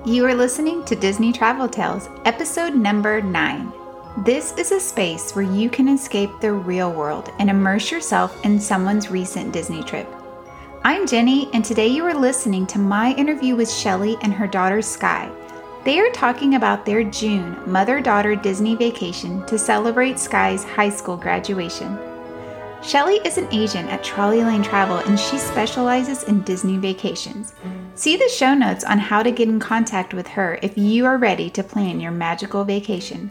You are listening to Disney Travel Tales, episode number 9. This is a space where you can escape the real world and immerse yourself in someone's recent Disney trip. I'm Jenny, and today you are listening to my interview with Shelly and her daughter Sky. They are talking about their June mother-daughter Disney vacation to celebrate Sky's high school graduation. Shelly is an agent at Trolley Lane Travel, and she specializes in Disney vacations. See the show notes on how to get in contact with her if you are ready to plan your magical vacation.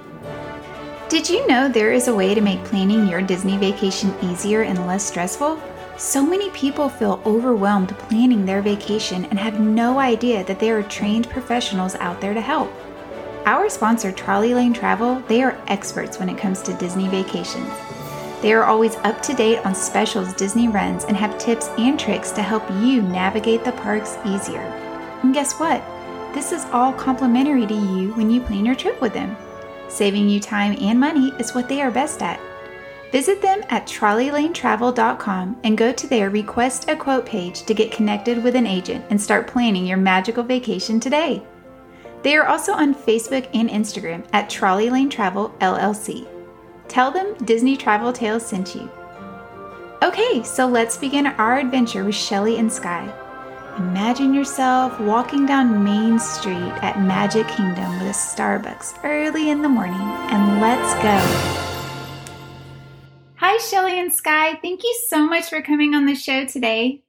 Did you know there is a way to make planning your Disney vacation easier and less stressful? So many people feel overwhelmed planning their vacation and have no idea that there are trained professionals out there to help. Our sponsor, Trolley Lane Travel, they are experts when it comes to Disney vacations. They are always up to date on specials Disney runs and have tips and tricks to help you navigate the parks easier. And guess what? This is all complimentary to you when you plan your trip with them. Saving you time and money is what they are best at. Visit them at trolleylanetravel.com and go to their Request a Quote page to get connected with an agent and start planning your magical vacation today. They are also on Facebook and Instagram at Trolley Lane Travel LLC. Tell them Disney Travel Tales sent you. Okay, so let's begin our adventure with Shelly and Sky. Imagine yourself walking down Main Street at Magic Kingdom with a Starbucks early in the morning, and let's go. Hi, Shelly and Sky. Thank you so much for coming on the show today.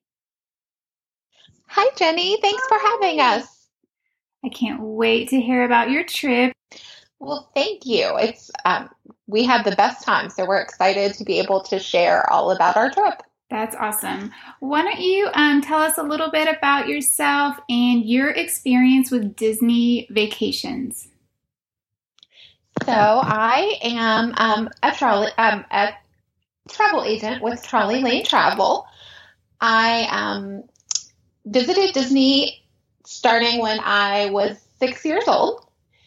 Hi, Jenny. Thanks for having us. I can't wait to hear about your trip. Well, thank you. We had the best time, so we're excited to be able to share all about our trip. That's awesome. Why don't you tell us a little bit about yourself and your experience with Disney vacations? So I am a travel agent with Trolley Lane Travel. I visited Disney starting when I was 6 years old.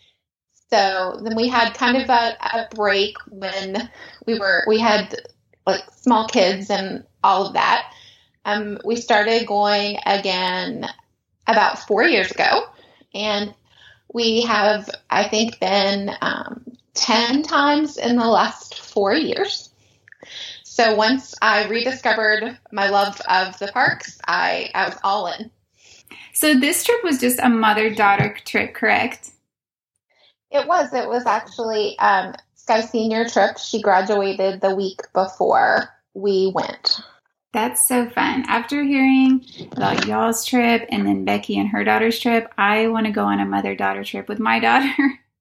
So then we had kind of a break when we had like small kids and all of that. We started going again about 4 years ago, and we have, I think, been 10 times in the last 4 years. So once I rediscovered my love of the parks, I was all in. So this trip was just a mother-daughter trip, correct? It was actually Sky's senior trip. She graduated the week before we went. That's so fun. After hearing about y'all's trip and then Becky and her daughter's trip, I want to go on a mother-daughter trip with my daughter.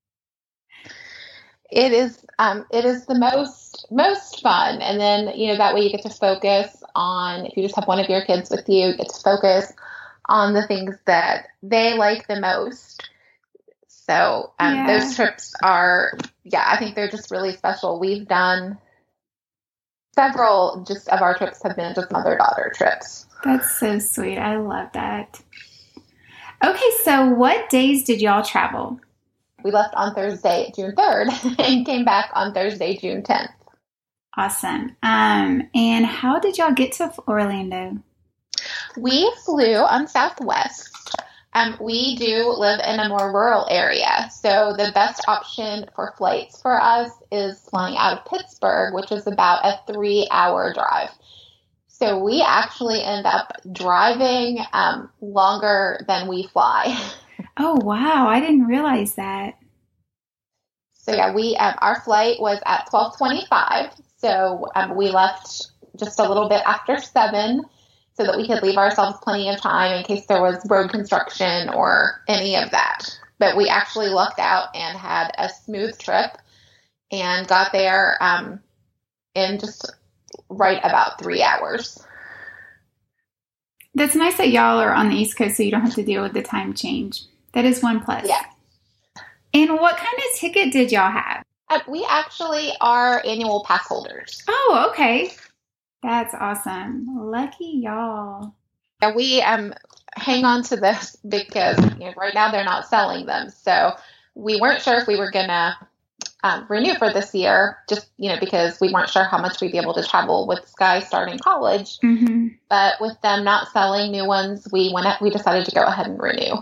It is the most fun. And then, that way you get to focus on, if you just have one of your kids with you, you get to focus on the things that they like the most. So those trips are, I think they're just really special. We've done several just of our trips have been just mother-daughter trips. That's so sweet. I love that. Okay, so what days did y'all travel? We left on Thursday, June 3rd, and came back on Thursday, June 10th. Awesome. And how did y'all get to Orlando? We flew on Southwest. We do live in a more rural area, so the best option for flights for us is flying out of Pittsburgh, which is about a 3-hour drive. So we actually end up driving longer than we fly. Oh, wow. I didn't realize that. So our flight was at 12:25, so we left just a little bit after 7. So that we could leave ourselves plenty of time in case there was road construction or any of that. But we actually lucked out and had a smooth trip and got there in just right about 3 hours. That's nice that y'all are on the East Coast so you don't have to deal with the time change. That is one plus. Yeah. And what kind of ticket did y'all have? We actually are annual pass holders. Oh, okay. That's awesome. Lucky y'all. Yeah, we hang on to this because right now they're not selling them. So we weren't sure if we were going to renew for this year, just, because we weren't sure how much we'd be able to travel with Sky starting college. Mm-hmm. But with them not selling new ones, we decided to go ahead and renew.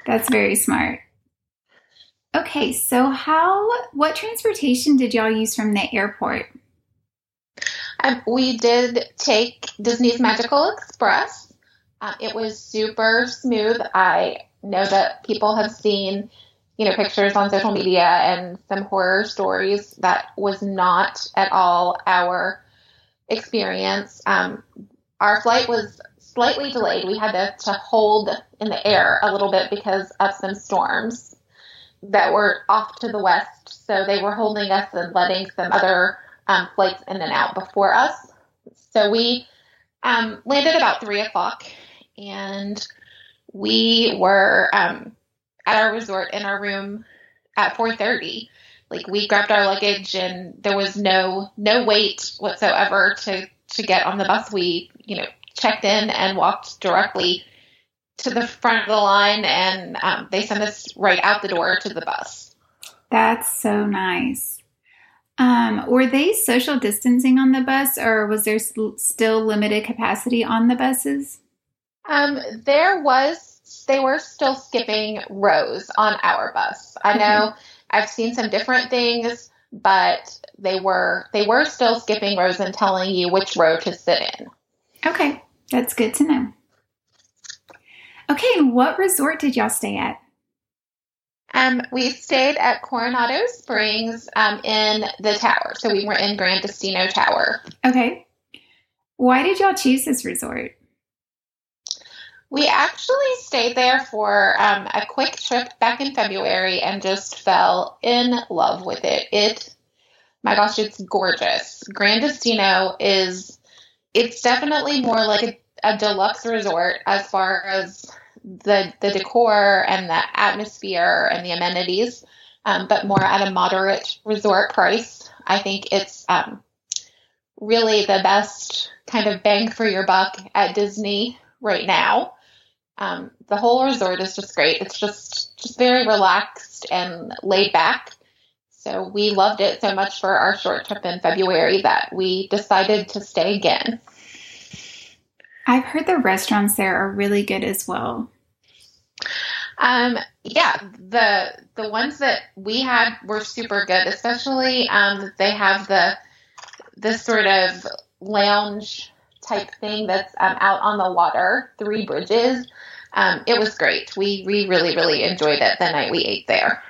That's very smart. Okay, so what transportation did y'all use from the airport? We did take Disney's Magical Express. It was super smooth. I know that people have seen, pictures on social media and some horror stories. That was not at all our experience. Our flight was slightly delayed. We had to hold in the air a little bit because of some storms that were off to the west. So they were holding us and letting some other flights in and out before us. So we landed about 3:00, and we were at our resort in our room at 4:30. Like, we grabbed our luggage, and there was no wait whatsoever to get on the bus. We, checked in and walked directly to the front of the line, and they sent us right out the door to the bus. That's so nice. Were they social distancing on the bus, or was there still limited capacity on the buses? They were still skipping rows on our bus. I know I've seen some different things, but they were still skipping rows and telling you which row to sit in. Okay, that's good to know. Okay, and what resort did y'all stay at? We stayed at Coronado Springs in the tower. So we were in Grand Destino Tower. Okay. Why did y'all choose this resort? We actually stayed there for a quick trip back in February and just fell in love with it. My gosh, it's gorgeous. Grand Destino it's definitely more like a deluxe resort as far as the decor and the atmosphere and the amenities, but more at a moderate resort price. I think it's really the best kind of bang for your buck at Disney right now. The whole resort is just great. It's just very relaxed and laid back. So we loved it so much for our short trip in February that we decided to stay again. I've heard the restaurants there are really good as well. Yeah, the ones that we had were super good, especially they have the sort of lounge type thing that's out on the water, Three Bridges. It was great. We really, really enjoyed it the night we ate there.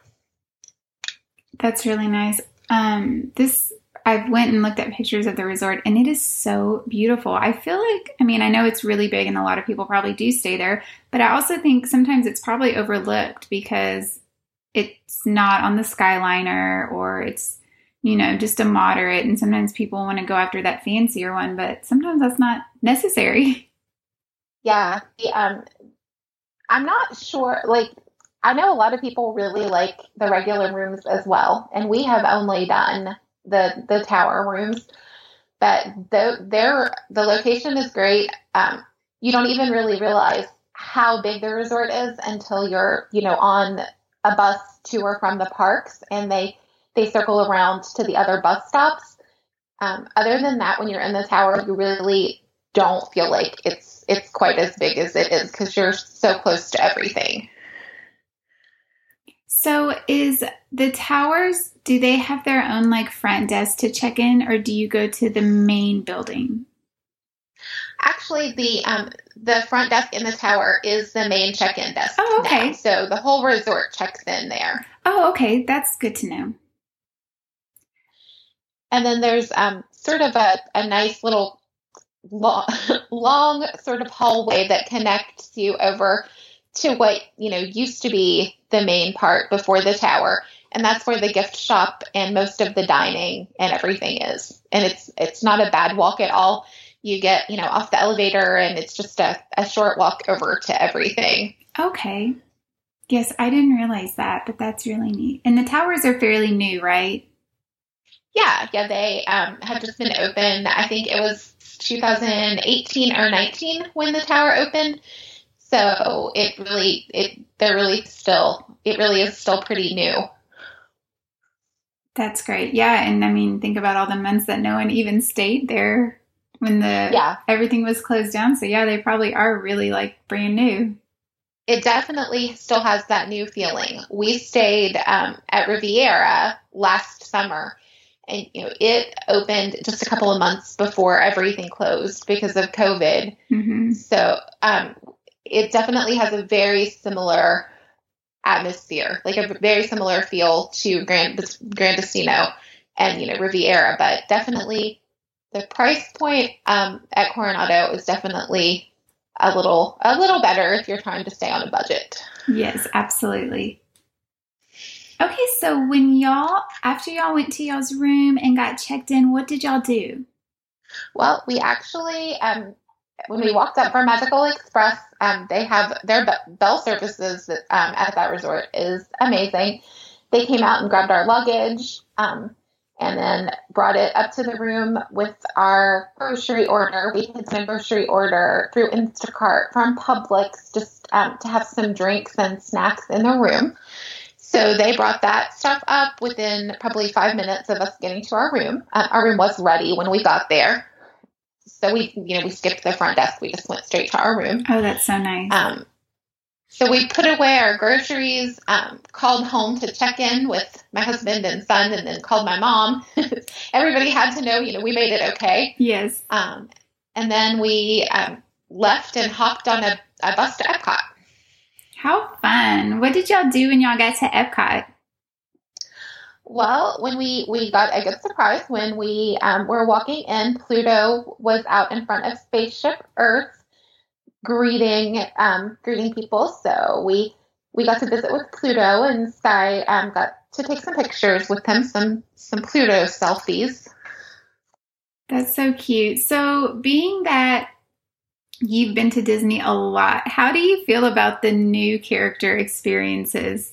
That's really nice. I went and looked at pictures of the resort, and it is so beautiful. I feel like, I know it's really big and a lot of people probably do stay there, but I also think sometimes it's probably overlooked because it's not on the Skyliner, or it's, just a moderate, and sometimes people want to go after that fancier one, but sometimes that's not necessary. Yeah. I'm not sure, I know a lot of people really like the regular rooms as well, and we have only done the tower rooms, but the location is great. You don't even really realize how big the resort is until you're, on a bus to or from the parks, and they circle around to the other bus stops. Other than that, when you're in the tower, you really don't feel like it's quite as big as it is because you're so close to everything. So is the towers, do they have their own front desk to check in, or do you go to the main building? Actually, the front desk in the tower is the main check-in desk. Oh, okay. Now. So the whole resort checks in there. Oh, okay. That's good to know. And then there's sort of a nice little long sort of hallway that connects you over to what, used to be the main part before the tower. And that's where the gift shop and most of the dining and everything is. And it's not a bad walk at all. You get, off the elevator, and it's just a short walk over to everything. Okay. Yes, I didn't realize that, but that's really neat. And the towers are fairly new, right? Yeah, they have just been open. I think it was 2018 or 19 when the tower opened. So it really is still pretty new. That's great. Yeah, and think about all the months that no one even stayed there when everything was closed down. So yeah, they probably are really brand new. it definitely still has that new feeling. We stayed at Riviera last summer, and it opened just a couple of months before everything closed because of COVID. Mm-hmm. So it definitely has a very similar atmosphere, like a very similar feel to Grand Destino and Riviera, but definitely the price point at Coronado is definitely a little better if you're trying to stay on a budget. Yes, absolutely. Okay, so after y'all went to y'all's room and got checked in, what did y'all do? Well, we actually, when we walked up for Magical Express, they have their bell services at that resort is amazing. They came out and grabbed our luggage, and then brought it up to the room with our grocery order. We had some grocery order through Instacart from Publix just to have some drinks and snacks in the room. So they brought that stuff up within probably 5 minutes of us getting to our room. Our room was ready when we got there. So we skipped the front desk. We just went straight to our room. Oh, that's so nice. So we put away our groceries, called home to check in with my husband and son, and then called my mom. Everybody had to know, we made it okay. Yes. And then we left and hopped on a bus to Epcot. How fun. What did y'all do when y'all got to Epcot? Well, when we got a good surprise when we were walking in, Pluto was out in front of Spaceship Earth greeting people. So we got to visit with Pluto, and Sky got to take some pictures with him, some Pluto selfies. That's so cute. So being that you've been to Disney a lot, how do you feel about the new character experiences?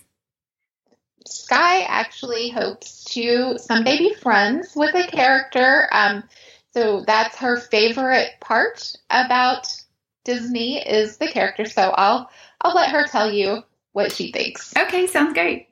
Sky actually hopes to someday be friends with a character. So that's her favorite part about Disney is the character. So I'll let her tell you what she thinks. Okay, sounds great.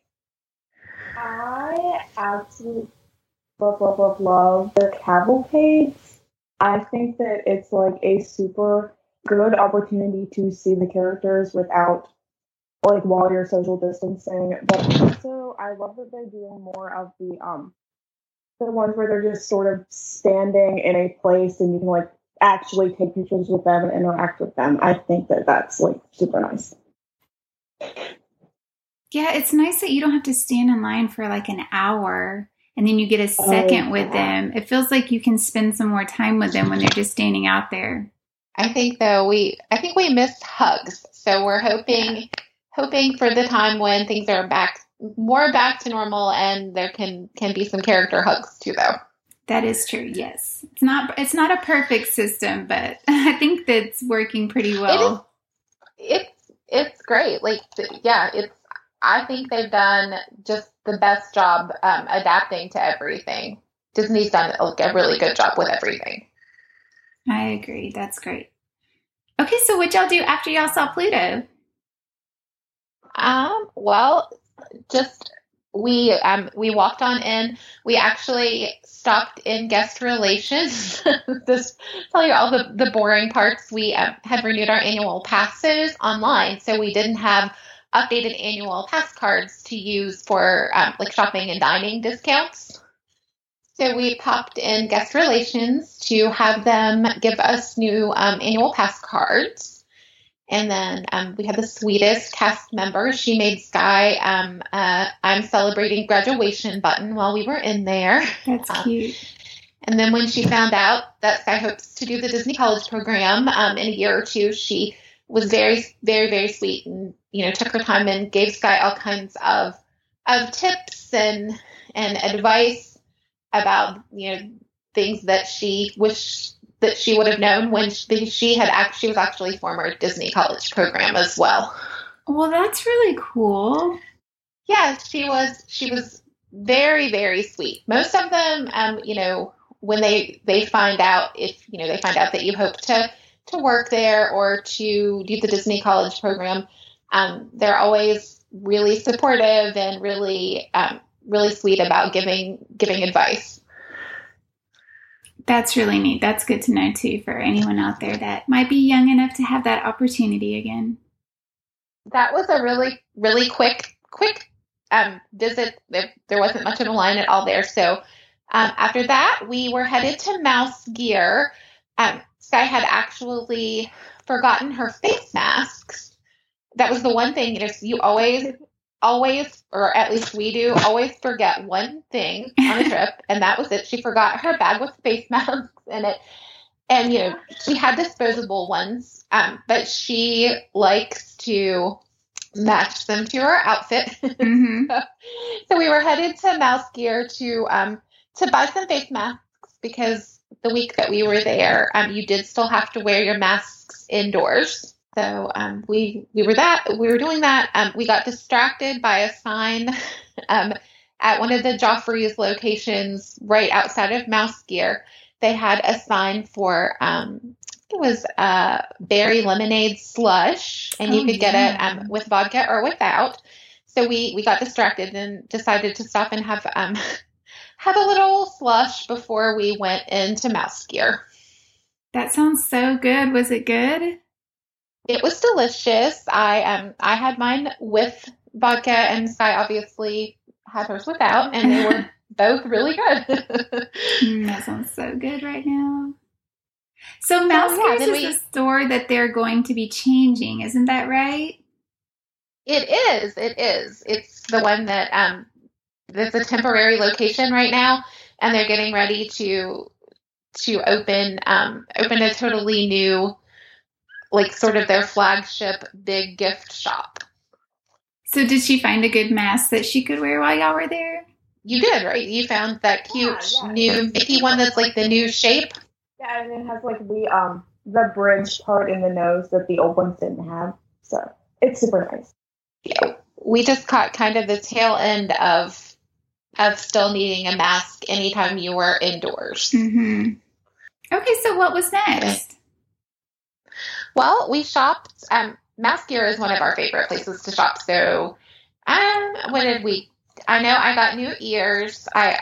I absolutely love the cavalcades. I think that it's like a super good opportunity to see the characters without, like, while you're social distancing. But also, I love that they're doing more of the ones where they're just sort of standing in a place and you can like actually take pictures with them and interact with them. I think that that's like super nice. Yeah, it's nice that you don't have to stand in line for like an hour and then you get a second with them. It feels like you can spend some more time with them when they're just standing out there. I think we missed hugs. So we're hoping for the time when things are more back to normal and there can be some character hugs too, though. That is true. Yes. It's not a perfect system, but I think that's working pretty well. It's great. Like, yeah, I think they've done just the best job adapting to everything. Disney's done a really good job with everything. I agree. That's great. Okay, so what y'all do after y'all saw Pluto? Well, just we walked on in. We actually stopped in guest relations. Just tell you all the boring parts. We had renewed our annual passes online, so we didn't have updated annual pass cards to use for like shopping and dining discounts. So we popped in guest relations to have them give us new annual pass cards. And then we had the sweetest cast member. She made Sky I'm celebrating graduation button while we were in there. That's cute. And then when she found out that Sky hopes to do the Disney College program in a year or two, she was very, very, very sweet and, took her time and gave Sky all kinds of tips and advice about, things that she wished that she would have known when she was actually former Disney College program as well. Well, that's really cool. Yeah, she was very, very sweet. Most of them, when they find out that you hope to work there or to do the Disney College program, they're always really supportive and really, really sweet about giving advice. That's really neat. That's good to know, too, for anyone out there that might be young enough to have that opportunity again. that was a really, really quick visit. There wasn't much of a line at all there. So after that, we were headed to Mouse Gear. Sky had actually forgotten her face masks. That was the one thing, you always, or at least we do, always forget one thing on a trip, and that was it. She forgot her bag with face masks in it. And, she had disposable ones, but she likes to match them to her outfit. Mm-hmm. So we were headed to Mouse Gear to buy some face masks, because the week that we were there, you did still have to wear your masks indoors. So we were doing that. We got distracted by a sign at one of the Joffrey's locations right outside of Mouse Gear. They had a sign for it was berry lemonade slush, and you could get it with vodka or without. So we got distracted and decided to stop and have a little slush before we went into Mouse Gear. That sounds so good. Was it good? It was delicious. I had mine with vodka, and Sky obviously had hers without, and they were both really good. That sounds so good right now. So Mouse Gear is the store that they're going to be changing, isn't that right? It is. It's the one that it's a temporary location right now, and they're getting ready to open a totally new, sort of their flagship big gift shop. So did she find a good mask that she could wear while y'all were there? You did, right? You found that cute new Mickey one that's the new shape. Yeah, and it has the bridge part in the nose that the old ones didn't have. So it's super nice. Yeah, we just caught kind of the tail end of still needing a mask anytime you were indoors. Mm-hmm. Okay, so what was next? Well, we shopped. Mouse Gear is one of our favorite places to shop. So, what did we? I know I got new ears. I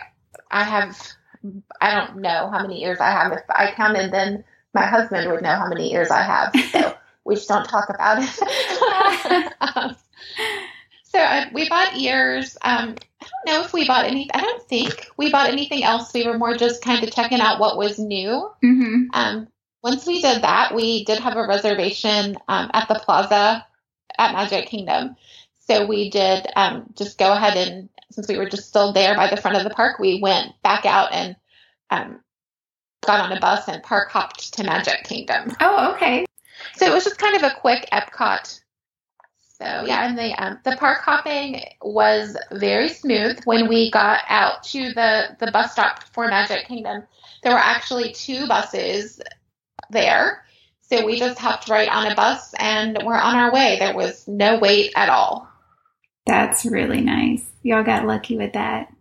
don't know how many ears I have. If I counted, then my husband would know how many ears I have. So we just don't talk about it. So we bought ears. I don't know if we bought any. I don't think we bought anything else. We were more just kind of checking out what was new. Mm-hmm. Once we did that, we did have a reservation at the plaza at Magic Kingdom. So we did just go ahead and, since we were just still there by the front of the park, we went back out and got on a bus and park hopped to Magic Kingdom. Oh, okay. So it was just kind of a quick Epcot. So yeah, and the park hopping was very smooth. When we got out to the bus stop for Magic Kingdom, there were actually 2 buses there. So we just hopped right on a bus and we're on our way. There was no wait at all. That's really nice. Y'all got lucky with that.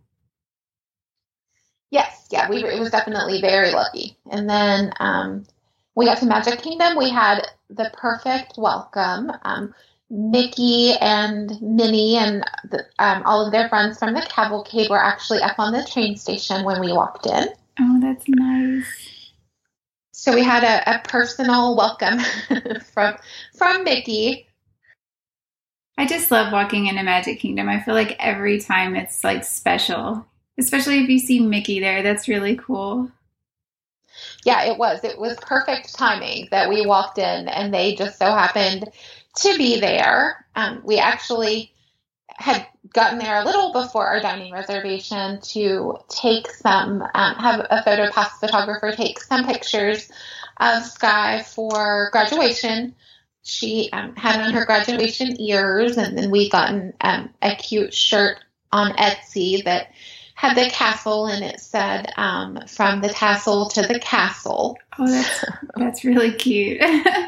Yes, yeah, it was definitely very lucky. And then we got to Magic Kingdom. We had the perfect welcome. Mickey and Minnie and all of their friends from the cavalcade were actually up on the train station when we walked in. Oh, that's nice. So we had a personal welcome from Mickey. I just love walking into Magic Kingdom. I feel like every time it's special, especially if you see Mickey there. That's really cool. Yeah, it was. It was perfect timing that we walked in and they just so happened to be there. We actually had gotten there a little before our dining reservation to take some, have a photo pass photographer take some pictures of Sky for graduation. She had on her graduation ears, and then we gotten a cute shirt on Etsy that had the castle, and it said from the tassel to the castle. Oh, that's really cute.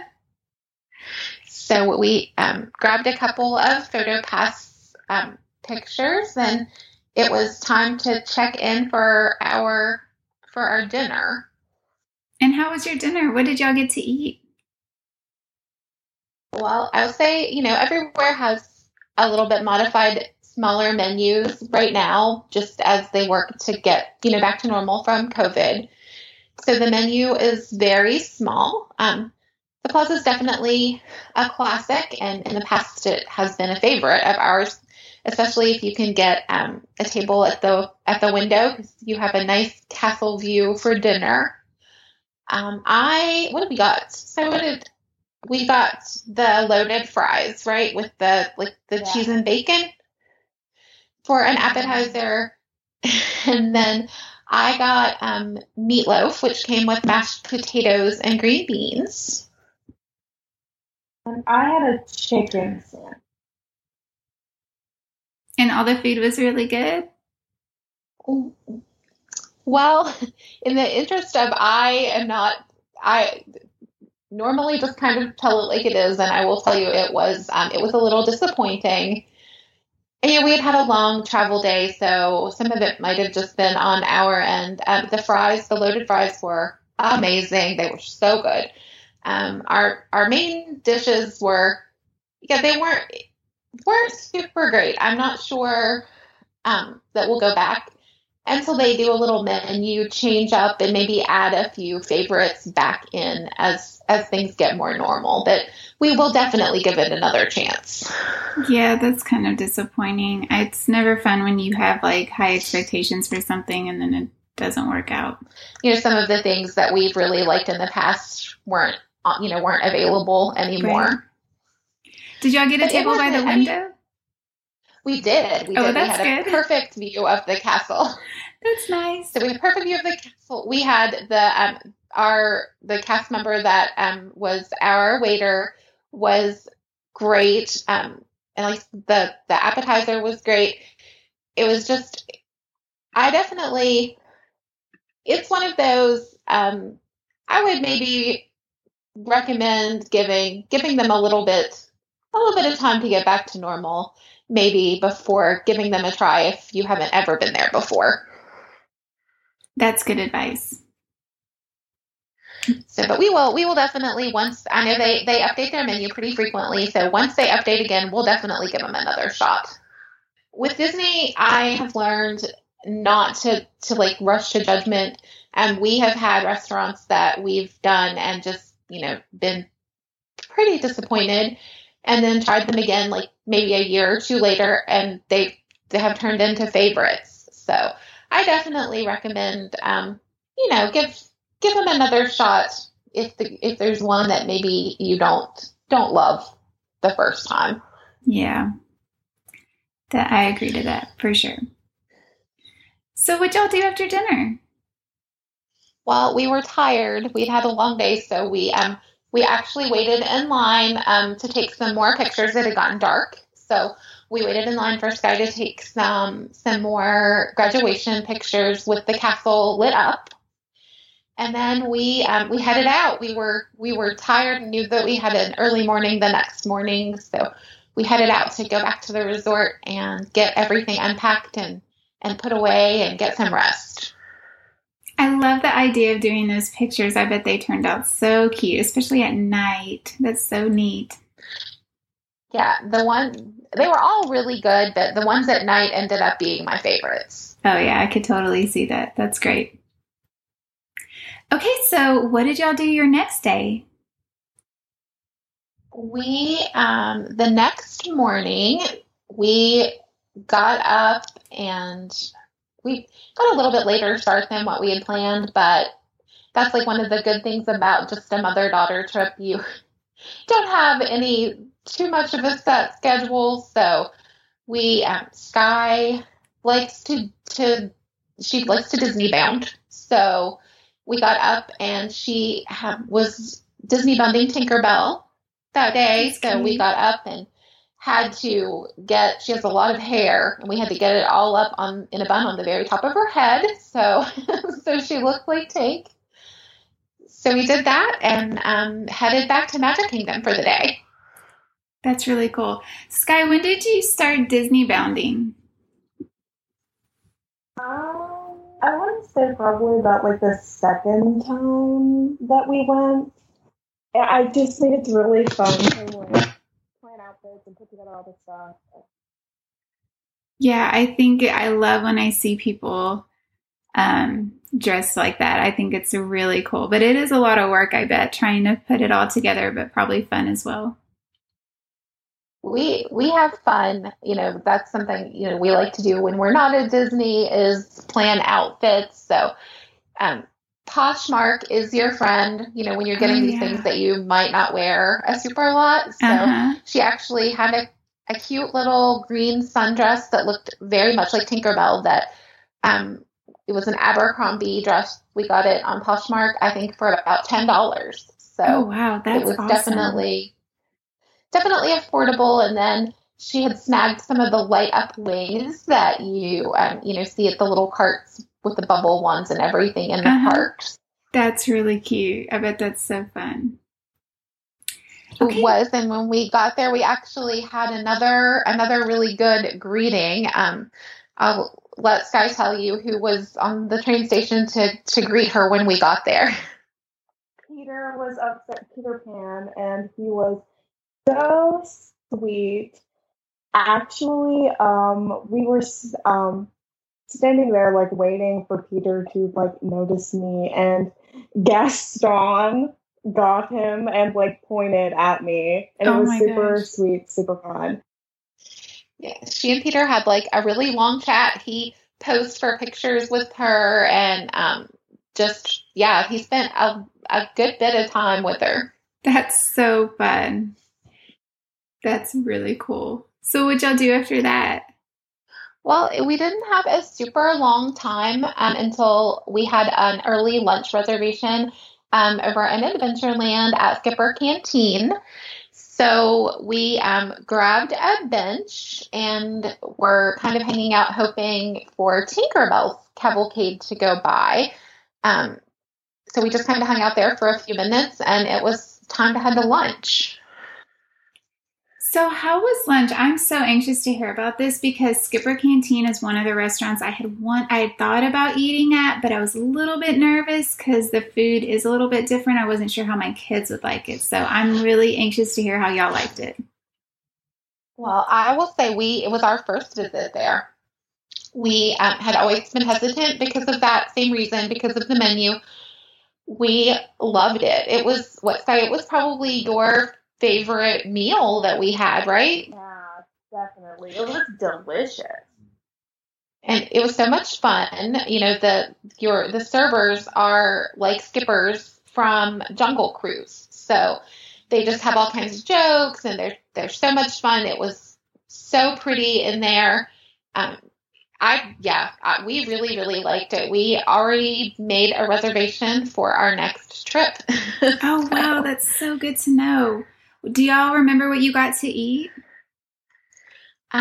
So we grabbed a couple of photo pass pictures, and it was time to check in for our dinner. And how was your dinner? What did y'all get to eat? Well, I would say, everywhere has a little bit modified, smaller menus right now, just as they work to get, back to normal from COVID. So the menu is very small. the Plaza is definitely a classic, and in the past it has been a favorite of ours, especially if you can get a table at the window because you have a nice castle view for dinner. What did we got? We got the loaded fries, right, with the cheese and bacon for an appetizer, and then I got meatloaf, which came with mashed potatoes and green beans. And I had a chicken sandwich. And all the food was really good? Well, in the interest of I normally just kind of tell it like it is, and I will tell you it was a little disappointing. And, we had a long travel day, so some of it might have just been on our end. The loaded fries were amazing. They were so good. Our main dishes they weren't super great. I'm not sure that we'll go back until they do a little menu change up and maybe add a few favorites back in as things get more normal. But we will definitely give it another chance. Yeah, that's kind of disappointing. It's never fun when you have like high expectations for something and then it doesn't work out. Some of the things that we've really liked in the past weren't available anymore. Right. Did y'all get a table by the window? We did. We had a perfect view of the castle. That's nice. So we had a perfect view of the castle. We had the cast member that was our waiter was great. And like the appetizer was great. It was just, it's one of those, I would maybe recommend giving them a little bit of time to get back to normal, maybe before giving them a try if you haven't ever been there before. That's good advice. So, but we will definitely, once, I know they update their menu pretty frequently, so once they update again, we'll definitely give them another shot. With Disney, I have learned not to like rush to judgment, and we have had restaurants that we've done and just, been pretty disappointed, and then tried them again, like maybe a year or two later, and they have turned into favorites. So I definitely recommend, give them another shot if there's one that maybe you don't love the first time. Yeah, that I agree to that for sure. So what y'all do after dinner? Well, we were tired. We'd had a long day, so we actually waited in line to take some more pictures. It had gotten dark, so we waited in line for Sky to take some more graduation pictures with the castle lit up. And then we headed out. We were tired and knew that we had an early morning the next morning, so we headed out to go back to the resort and get everything unpacked and put away and get some rest. I love the idea of doing those pictures. I bet they turned out so cute, especially at night. That's so neat. Yeah, they were all really good, but the ones at night ended up being my favorites. Oh yeah, I could totally see that. That's great. Okay, so what did y'all do your next day? We, the next morning, we got up and we got a little bit later start than what we had planned, but that's like one of the good things about just a mother-daughter trip. You don't have too much of a set schedule. So Sky likes to Disney bound. So we got up and she was Disney bunding Tinkerbell that day. So we got up and she has a lot of hair, and we had to get it all up in a bun on the very top of her head. So she looked like Tink. So we did that and headed back to Magic Kingdom for the day. That's really cool. Sky, when did you start Disney bounding? I want to say probably about like the second time that we went. I just think it's really fun to like plan outfits and put together all this stuff. Yeah, I think I love when I see people dressed like that. I think it's really cool, but it is a lot of work, I bet, trying to put it all together, but probably fun as well. We have fun. That's something, we like to do when we're not at Disney is plan outfits. So, Poshmark is your friend, when you're getting these things that you might not wear a super lot. So she actually had a cute little green sundress that looked very much like Tinkerbell that, it was an Abercrombie dress. We got it on Poshmark, I think, for about $10. So wow, that's it was awesome. definitely affordable. And then she had snagged some of the light up wings that you see at the little carts with the bubble ones and everything in the parks. That's really cute. I bet that's so fun. Okay. It was, and when we got there, we actually had another really good greeting. I'll let Sky tell you who was on the train station to greet her when we got there. Peter was upset, Peter Pan, and he was so sweet. Actually, we were standing there like waiting for Peter to like notice me, and Gaston got him and like pointed at me, and it was super sweet, super fun. Yeah, she and Peter had like a really long chat. He posed for pictures with her, and he spent a good bit of time with her. That's so fun. That's really cool. So what'd y'all do after that? Well, we didn't have a super long time until we had an early lunch reservation over in Adventureland at Skipper Canteen. So we grabbed a bench and were kind of hanging out hoping for Tinkerbell's cavalcade to go by. So we just kind of hung out there for a few minutes, and it was time to head to lunch. So how was lunch? I'm so anxious to hear about this because Skipper Canteen is one of the restaurants I had thought about eating at, but I was a little bit nervous because the food is a little bit different. I wasn't sure how my kids would like it. So I'm really anxious to hear how y'all liked it. Well, I will say it was our first visit there. We had always been hesitant because of that same reason, because of the menu. We loved it. It was it was probably your favorite meal that we had, right? Yeah, definitely. It was delicious. And it was so much fun. The servers are like Skippers from Jungle Cruise. So they just have all kinds of jokes, and they're so much fun. It was so pretty in there. We really, really liked it. We already made a reservation for our next trip. Oh, wow. That's so good to know. Do y'all remember what you got to eat? They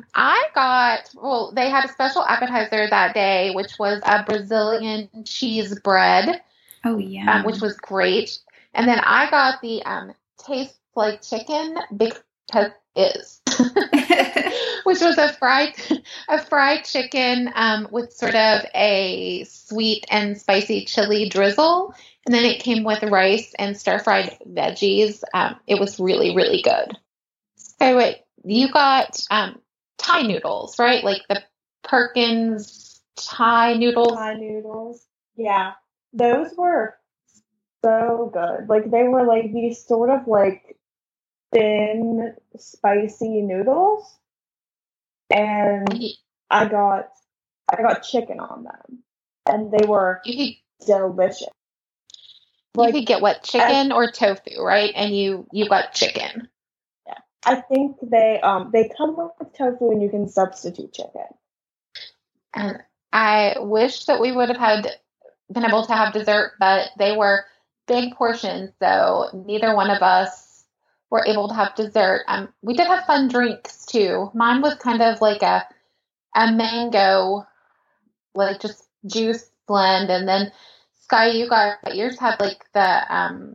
had a special appetizer that day, which was a Brazilian cheese bread. Oh, yeah. Which was great. And then I got the Tastes Like Chicken because it is, which was a fried chicken with sort of a sweet and spicy chili drizzle. And then it came with rice and stir-fried veggies. It was really, really good. Okay, wait. You got Thai noodles, right? Like the Perkins Thai noodles? Thai noodles. Yeah. Those were so good. Like, they were like these sort of like thin, spicy noodles. And I got chicken on them. And they were delicious. You could get chicken or tofu, right? And you got chicken. Yeah, I think they come with tofu, and you can substitute chicken. And I wish that we would have been able to have dessert, but they were big portions, so neither one of us were able to have dessert. We did have fun drinks too. Mine was kind of like a mango, like just juice blend, and then Sky, you got yours had like the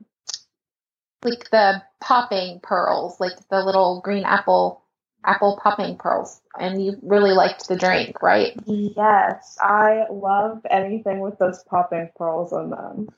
popping pearls, like the little green apple popping pearls, and you really liked the drink, right? Yes, I love anything with those popping pearls in them.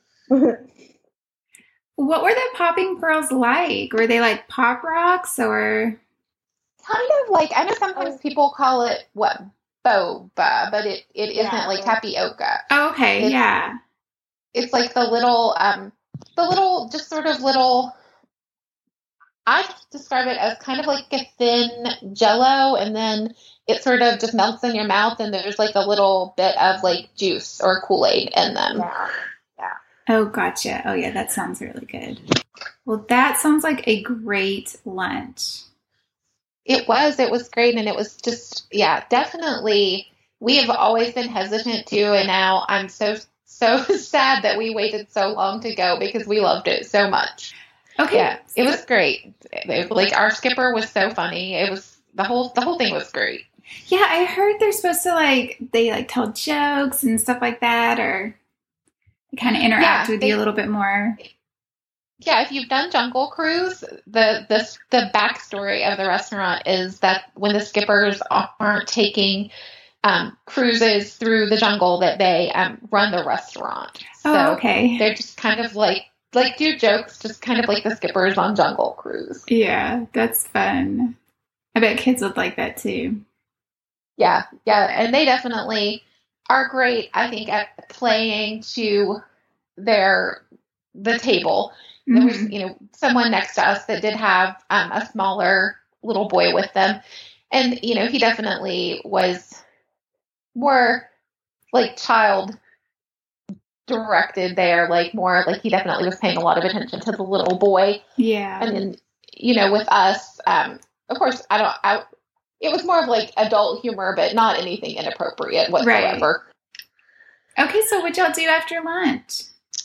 What were the popping pearls like? Were they like pop rocks or? Kind of like, I know sometimes people call it boba, but it isn't like tapioca. Oh, okay, It's like the little, just sort of little, I describe it as kind of like a thin Jell-O, and then it sort of just melts in your mouth, and there's like a little bit of like juice or Kool-Aid in them. Yeah. Oh, gotcha. Oh, yeah, that sounds really good. Well, that sounds like a great lunch. It was great, and it was just, definitely, we have always been hesitant to, and now I'm so sad that we waited so long to go because we loved it so much. Okay. Yeah, it was great. Like, our skipper was so funny. It was, the whole thing was great. Yeah, I heard they're supposed to they tell jokes and stuff like that, or kind of interact with you a little bit more. Yeah, if you've done Jungle Cruise, the backstory of the restaurant is that when the skippers aren't taking cruises through the jungle, that they run the restaurant. So okay. They're just kind of like do jokes, just kind of like the skippers on Jungle Cruise. Yeah, that's fun. I bet kids would like that too. Yeah, and they definitely are great, I think, at playing to the table. There was, someone next to us that did have a smaller little boy with them. And, he definitely was more like child directed there, like more like he definitely was paying a lot of attention to the little boy. Yeah. And then, with us, of course, it was more of like adult humor, but not anything inappropriate whatsoever. Right. Okay, so what'd y'all do after lunch?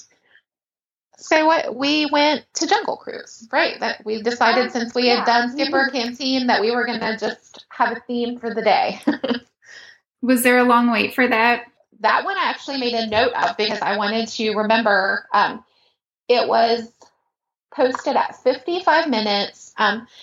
So we went to Jungle Cruise, right? That we decided since we had done Skipper Canteen that we were going to just have a theme for the day. Was there a long wait for that? That one I actually made a note of because I wanted to remember. It was posted at 55 minutes.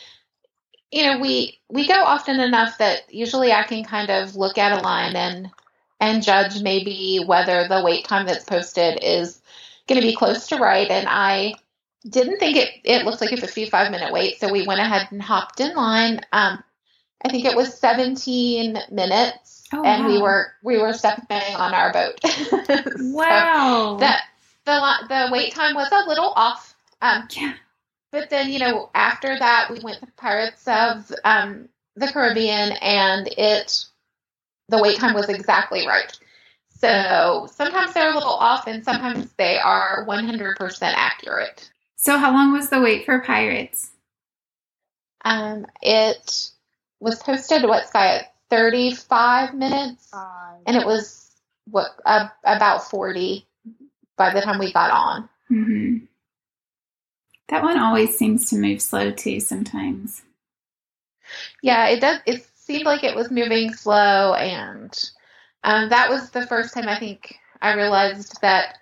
We go often enough that usually I can kind of look at a line and judge maybe whether the wait time that's posted is going to be close to right, and I didn't think it looked like a 55-minute wait, so we went ahead and hopped in line. I think it was 17 minutes, and wow. we were stepping on our boat. Wow. So the wait time was a little off. Yeah. But then, after that, we went to Pirates of the Caribbean, and the wait time was exactly right. So sometimes they're a little off, and sometimes they are 100% accurate. So how long was the wait for Pirates? It was posted, Sky, at 35 minutes, and it was about 40 by the time we got on. Mm-hmm. That one always seems to move slow too sometimes. Yeah, it does. It seemed like it was moving slow, and that was the first time I think I realized that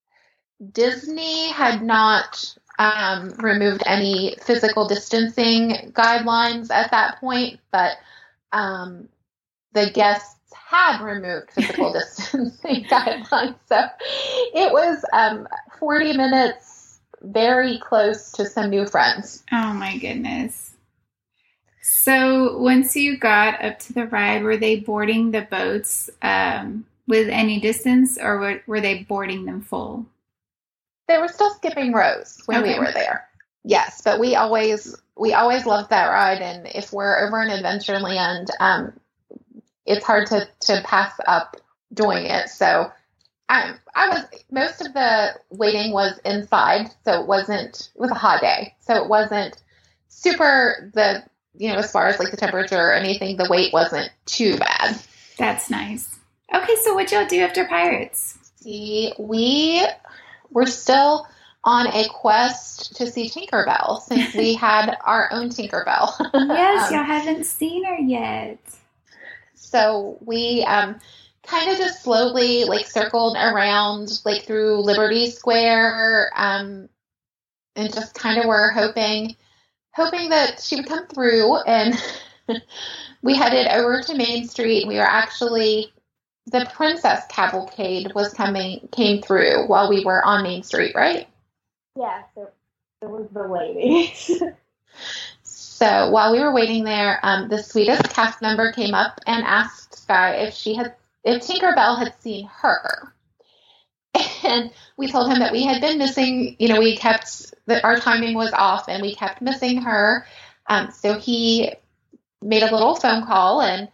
Disney had not removed any physical distancing guidelines at that point, but the guests had removed physical distancing guidelines. So it was 40 minutes, very close to some new friends. Oh my goodness. So once you got up to the ride, were they boarding the boats with any distance, or were they boarding them full? They were still skipping rows when we were there. Yes, but we always loved that ride, and if we're over in Adventureland, it's hard to pass up doing it. So most of the waiting was inside, so it was a hot day, so it wasn't super as far as like the temperature or anything, the wait wasn't too bad. That's nice. Okay, so what'd y'all do after Pirates? See, we were still on a quest to see Tinkerbell since we had our own Tinkerbell. Yes, y'all haven't seen her yet. So we kind of just slowly circled around through Liberty Square and just kind of were hoping that she would come through, and we headed over to Main Street. We were actually, the Princess Cavalcade came through while we were on Main Street, right? Yes, it was the ladies. So while we were waiting there, the sweetest cast member came up and asked Sky if Tinkerbell had seen her. And we told him that we had been missing, that our timing was off and we kept missing her. So he made a little phone call, and,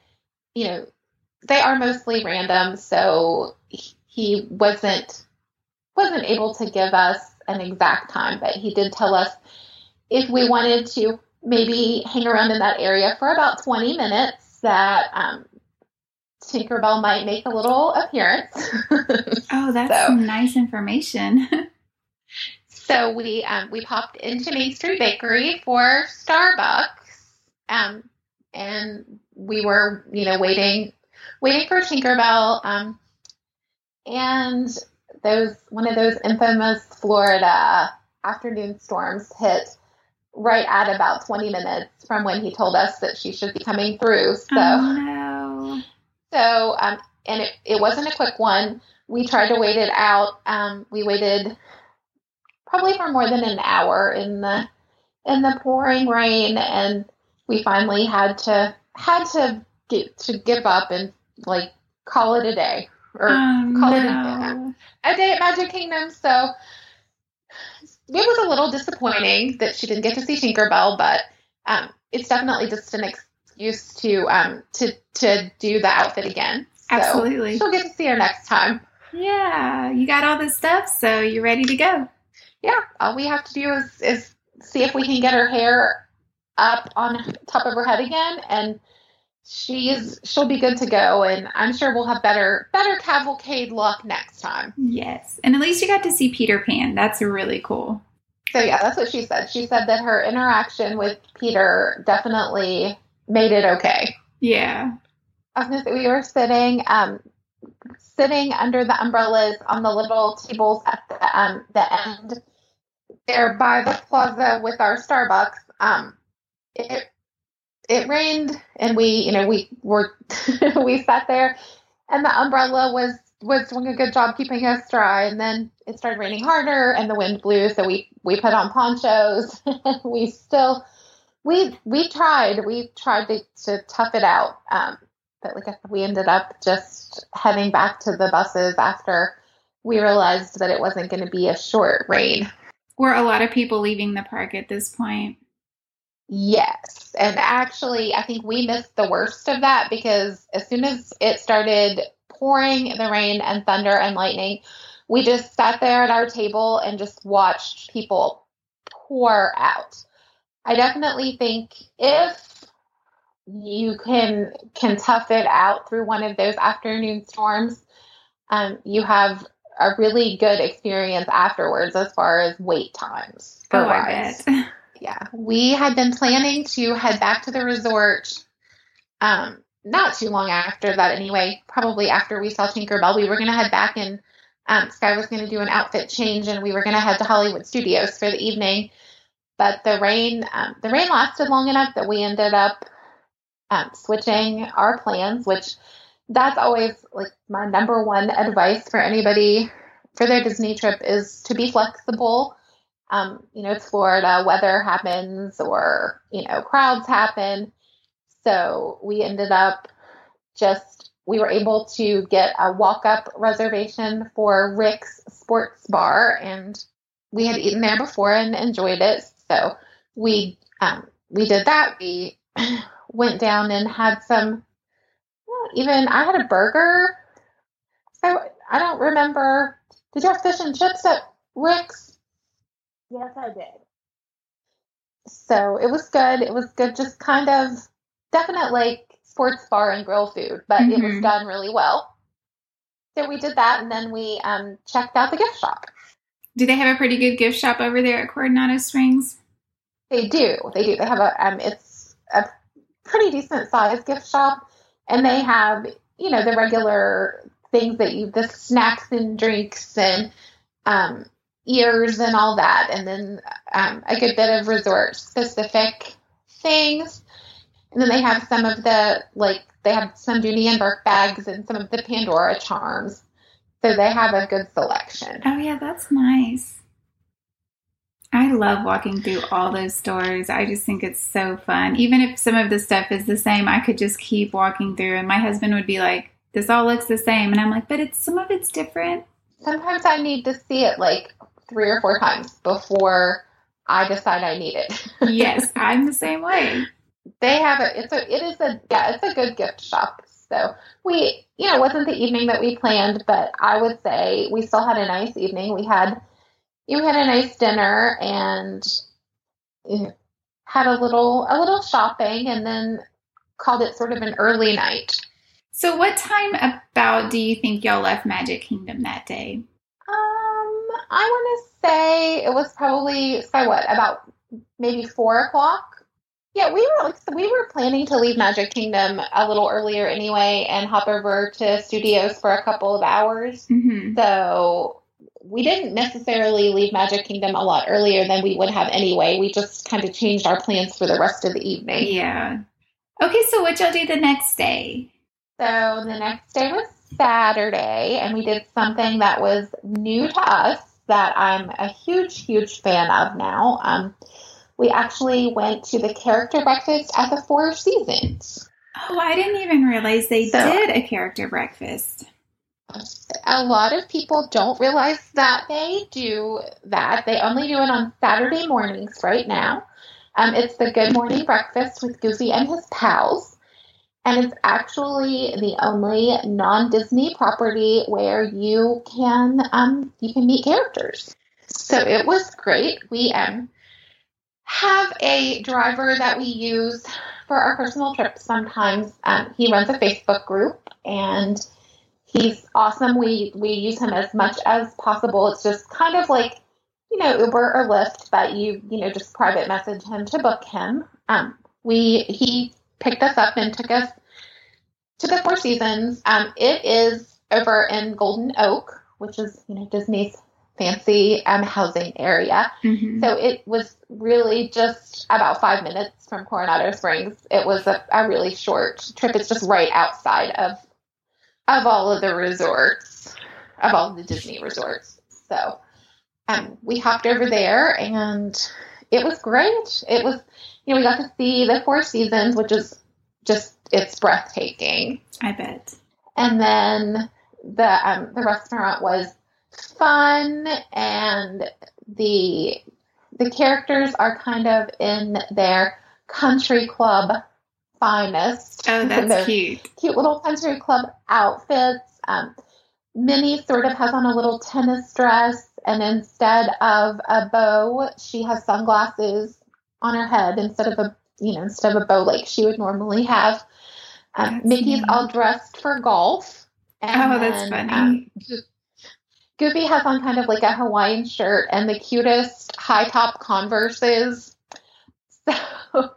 they are mostly random. So he wasn't able to give us an exact time, but he did tell us if we wanted to maybe hang around in that area for about 20 minutes, that Tinkerbell might make a little appearance. Oh, that's some nice information. So we popped into Main Street Bakery for Starbucks, and we were, waiting for Tinkerbell, and one of those infamous Florida afternoon storms hit right at about 20 minutes from when he told us that she should be coming through. So, oh, no. So, and it wasn't a quick one. We tried to wait it out. We waited probably for more than an hour in the pouring rain, and we finally had to give up and call it a day, or call it a day at Magic Kingdom. So it was a little disappointing that she didn't get to see Tinkerbell, but it's definitely just an excuse to do the outfit again. So absolutely. She'll get to see her next time. Yeah, you got all this stuff, so you're ready to go. Yeah, all we have to do is see if we can get her hair up on top of her head again, and she'll be good to go, and I'm sure we'll have better cavalcade luck next time. Yes, and at least you got to see Peter Pan. That's really cool. So yeah, that's what she said. She said that her interaction with Peter definitely made it okay. Yeah. I was going to say, we were sitting under the umbrellas on the little tables at the end there by the plaza with our Starbucks. It rained, and we sat there, and the umbrella was doing a good job keeping us dry, and then it started raining harder and the wind blew, so we put on ponchos. we tried to tough it out, but like I said, we ended up just heading back to the buses after we realized that it wasn't going to be a short rain. Were a lot of people leaving the park at this point? Yes. And actually, I think we missed the worst of that, because as soon as it started pouring the rain and thunder and lightning, we just sat there at our table and just watched people pour out. I definitely think if you can tough it out through one of those afternoon storms, you have a really good experience afterwards as far as wait times for rides. I bet. Yeah, we had been planning to head back to the resort not too long after that anyway, probably after we saw Tinkerbell. We were going to head back, and Sky was going to do an outfit change, and we were going to head to Hollywood Studios for the evening. But the rain lasted long enough that we ended up switching our plans, which that's always like my number one advice for anybody for their Disney trip, is to be flexible. It's Florida, weather happens, or, crowds happen. So we ended up we were able to get a walk-up reservation for Rick's Sports Bar, and we had eaten there before and enjoyed it. So we did that. We went down and had I had a burger. So I don't remember. Did you have fish and chips at Rick's? Yes, I did. So it was good. It was good, just kind of definitely sports bar and grill food, but it was done really well. So we did that, and then we checked out the gift shop. Do they have a pretty good gift shop over there at Coronado Springs? They do. They have it's a pretty decent sized gift shop, and they have, the regular things the snacks and drinks and ears and all that, and then a good bit of resort specific things. And then they have some of they have some Dooney and Burke bags and some of the Pandora charms. So they have a good selection. Oh yeah, that's nice. I love walking through all those stores. I just think it's so fun. Even if some of the stuff is the same, I could just keep walking through, and my husband would be like, this all looks the same. And I'm like, but some of it's different. Sometimes I need to see it like 3 or 4 times before I decide I need it. Yes, I'm the same way. They have it's a good gift shop. So it wasn't the evening that we planned, but I would say we still had a nice evening. We had a nice dinner and had a little shopping, and then called it sort of an early night. So what time about do you think y'all left Magic Kingdom that day? I want to say it was probably about maybe 4:00. Yeah, we were planning to leave Magic Kingdom a little earlier anyway and hop over to Studios for a couple of hours. Mm-hmm. So we didn't necessarily leave Magic Kingdom a lot earlier than we would have anyway. We just kind of changed our plans for the rest of the evening. Yeah. Okay, so what y'all do the next day? So the next day was Saturday, and we did something that was new to us that I'm a huge, huge fan of now. We actually went to the character breakfast at the Four Seasons. Oh, I didn't even realize they did a character breakfast. A lot of people don't realize that they do that. They only do it on Saturday mornings right now. It's the Good Morning Breakfast with Goofy and his pals. And it's actually the only non-Disney property where you can meet characters. So it was great. We have a driver that we use for our personal trips sometimes. He runs a Facebook group, and he's awesome. We use him as much as possible. It's just kind of like, Uber or Lyft, but you just private message him to book him. He picked us up and took us to the Four Seasons. It is over in Golden Oak, which is, Disney's fancy housing area. Mm-hmm. So it was really just about 5 minutes from Coronado Springs. It was a really short trip. It's just right outside of all of the resorts, of all of the Disney resorts. So we hopped over there, and it was great. It was, we got to see the Four Seasons, which is just, it's breathtaking. I bet. And then the restaurant was fun, and the characters are kind of in their country club finest. Oh, that's cute. Cute little country club outfits. Minnie sort of has on a little tennis dress, and instead of a bow, she has sunglasses on her head instead of a bow like she would normally have. Mickey's all dressed for golf. And that's funny. Goofy has on kind of like a Hawaiian shirt and the cutest high top Converses. So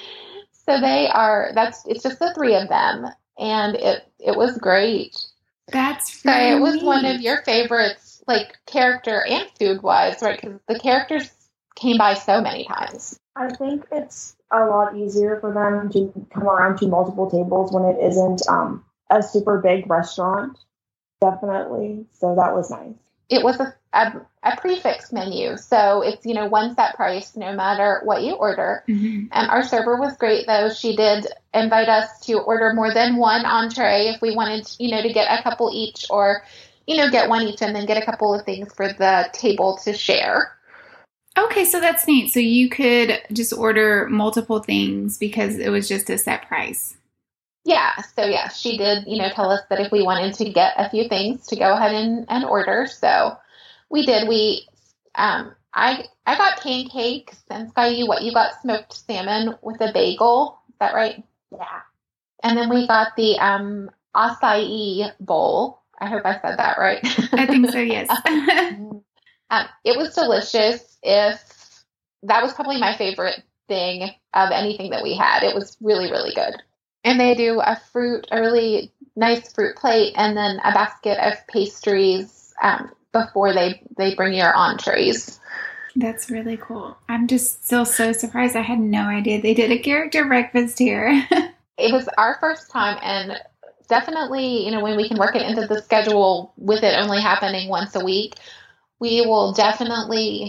it's just the 3 of them, and it was great. That's really so it was neat. One of your favorites, like character and food wise, right? Because the characters came by so many times. I think it's a lot easier for them to come around to multiple tables when it isn't a super big restaurant. Definitely. So that was nice. It was a prefix menu. So it's, one set price no matter what you order. Mm-hmm. Our server was great, though. She did invite us to order more than one entree if we wanted, to get a couple each, or, get one each and then get a couple of things for the table to share. Okay, so that's neat. So you could just order multiple things because it was just a set price. Yeah. So yeah, she did, tell us that if we wanted to get a few things to go ahead and order. So we did. I got pancakes, and Sky, you got smoked salmon with a bagel. Is that right? Yeah. And then we got the acai bowl. I hope I said that right. I think so, yes. It was delicious. That was probably my favorite thing of anything that we had. It was really, really good. And they do a really nice fruit plate and then a basket of pastries before they bring your entrees. That's really cool. I'm just still so surprised. I had no idea they did a character breakfast here. It was our first time, and definitely, when we can work it into the schedule with it only happening once a week, we will definitely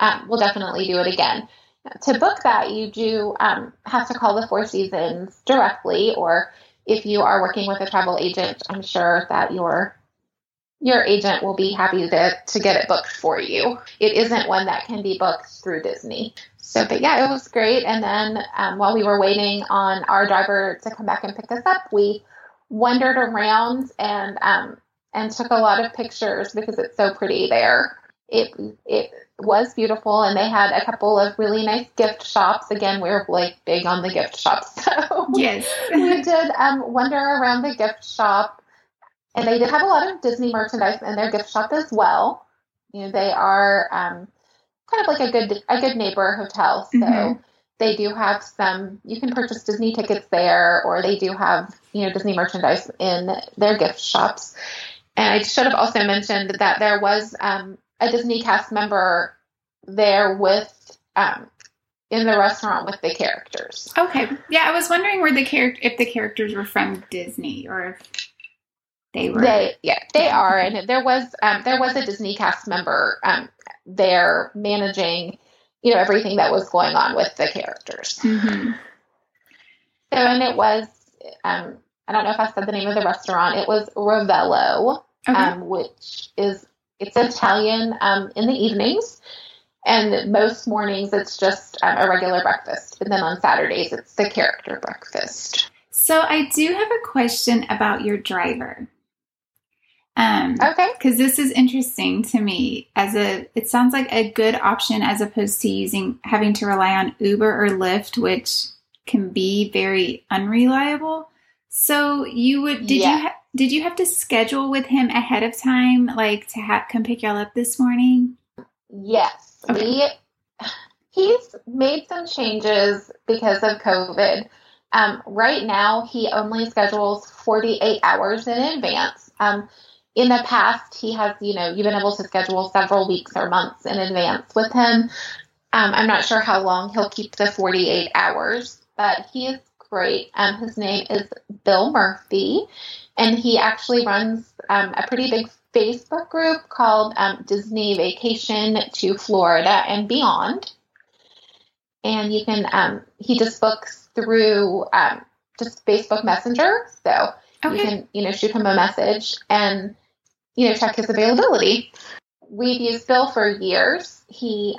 we'll definitely do it again. To book that, you do have to call the Four Seasons directly, or if you are working with a travel agent, I'm sure that your agent will be happy to get it booked for you. It isn't one that can be booked through Disney. So, but yeah, it was great. And then while we were waiting on our driver to come back and pick us up, we wandered around and took a lot of pictures because it's so pretty there. It was beautiful, and they had a couple of really nice gift shops. Again, we're like big on the gift shops, so yes, we did wander around the gift shop, and they did have a lot of Disney merchandise in their gift shop as well. You know, they are kind of like a good neighbor hotel, so they do have some. You can purchase Disney tickets there, or they do have Disney merchandise in their gift shops. And I should have also mentioned that there was a Disney cast member there with in the restaurant with the characters. Okay. Yeah, I was wondering if the characters were from Disney or if they were. They are, and there was a Disney cast member there managing everything that was going on with the characters. Mm-hmm. So, and it was I don't know if I said the name of the restaurant. It was Ravello, which is it's Italian in the evenings, and most mornings it's just a regular breakfast, and then on Saturdays it's the character breakfast. So I do have a question about your driver. Okay. Because this is interesting to me. It sounds like a good option as opposed to having to rely on Uber or Lyft, which can be very unreliable. So did you have to schedule with him ahead of time, like to come pick y'all up this morning? Yes. Okay. He's made some changes because of COVID. Right now, he only schedules 48 hours in advance. In the past, he has, you've been able to schedule several weeks or months in advance with him. I'm not sure how long he'll keep the 48 hours, but he is great. His name is Bill Murphy, and he actually runs a pretty big Facebook group called Disney Vacation to Florida and Beyond. And you can, he just books through just Facebook Messenger. So you can, shoot him a message and, check his availability. We've used Bill for years. He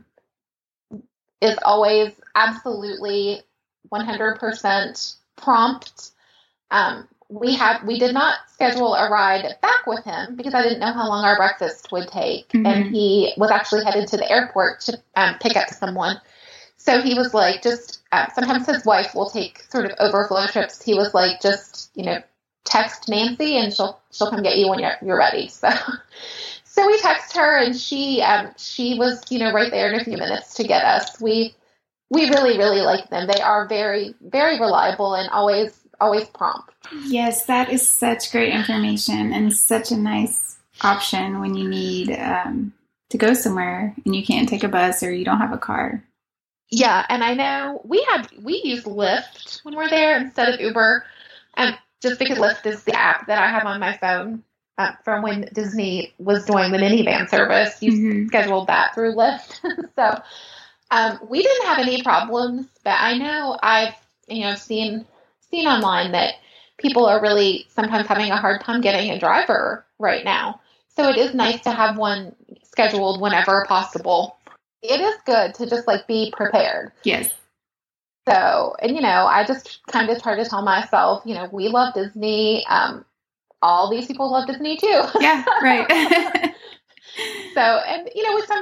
is always absolutely 100% prompt. We did not schedule a ride back with him because I didn't know how long our breakfast would take. Mm-hmm. And he was actually headed to the airport to pick up someone. So he was like, sometimes his wife will take sort of overflow trips. He was like, text Nancy and she'll come get you when you're ready. So we text her, and she was, right there in a few minutes to get us. We really, really like them. They are very, very reliable and always prompt. Yes, that is such great information and such a nice option when you need to go somewhere and you can't take a bus or you don't have a car. Yeah, and I know we use Lyft when we're there instead of Uber, just because Lyft is the app that I have on my phone from when Disney was doing the minivan service. You scheduled that through Lyft, so we didn't have any problems. But I know I've seen online that people are really sometimes having a hard time getting a driver right now. So it is nice to have one scheduled whenever possible. It is good to just be prepared. Yes. So, and I just kind of try to tell myself, we love Disney. All these people love Disney too. Yeah, right. So, and with some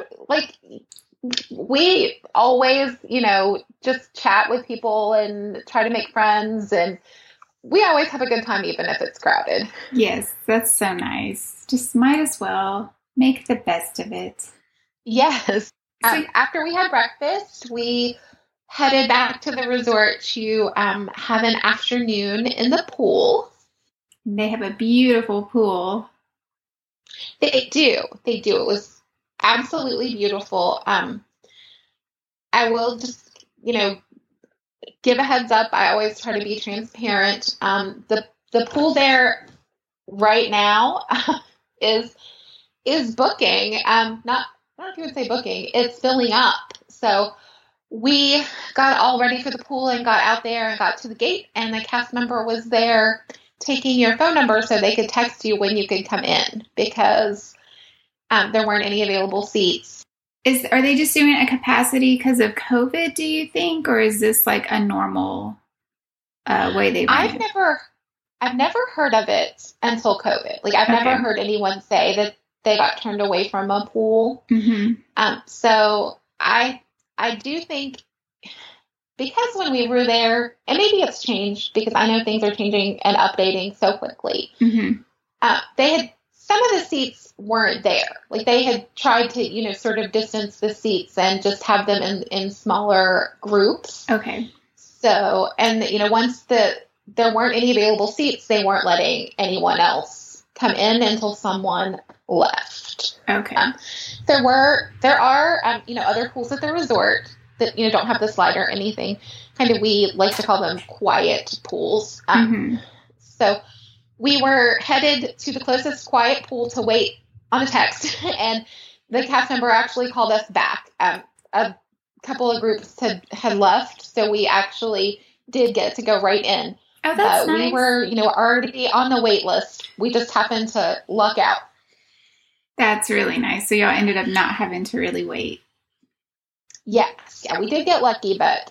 we always, just chat with people and try to make friends, and we always have a good time even if it's crowded. Yes, that's so nice. Just might as well make the best of it. Yes. After we had breakfast, we headed back to the resort to have an afternoon in the pool. They have a beautiful pool. They do. It was absolutely beautiful. I will just, give a heads up. I always try to be transparent. The pool there right now is booking. I don't know if you would say booking, it's filling up. So we got all ready for the pool and got out there and got to the gate, and the cast member was there taking your phone number so they could text you when you could come in, because there weren't any available seats. Are they just doing it at capacity because of COVID, do you think, or is this like a normal way they run it? I've never heard of it until COVID. Like, I've never heard anyone say that they got turned away from a pool. Mm-hmm. So I do think, because when we were there, and maybe it's changed because I know things are changing and updating so quickly. Mm-hmm. Some of the seats weren't there. Like, they had tried to, sort of distance the seats and just have them in smaller groups. Okay. So, and, once there weren't any available seats, they weren't letting anyone else come in until someone left. Okay. There are other pools at the resort that, don't have the slide or anything. Kind of, we like to call them quiet pools. So we were headed to the closest quiet pool to wait on a text, and the cast member actually called us back. A couple of groups had left, so we actually did get to go right in. Oh, that's nice. We were, already on the wait list. We just happened to luck out. That's really nice. So y'all ended up not having to really wait. Yes. Yeah, we did get lucky, but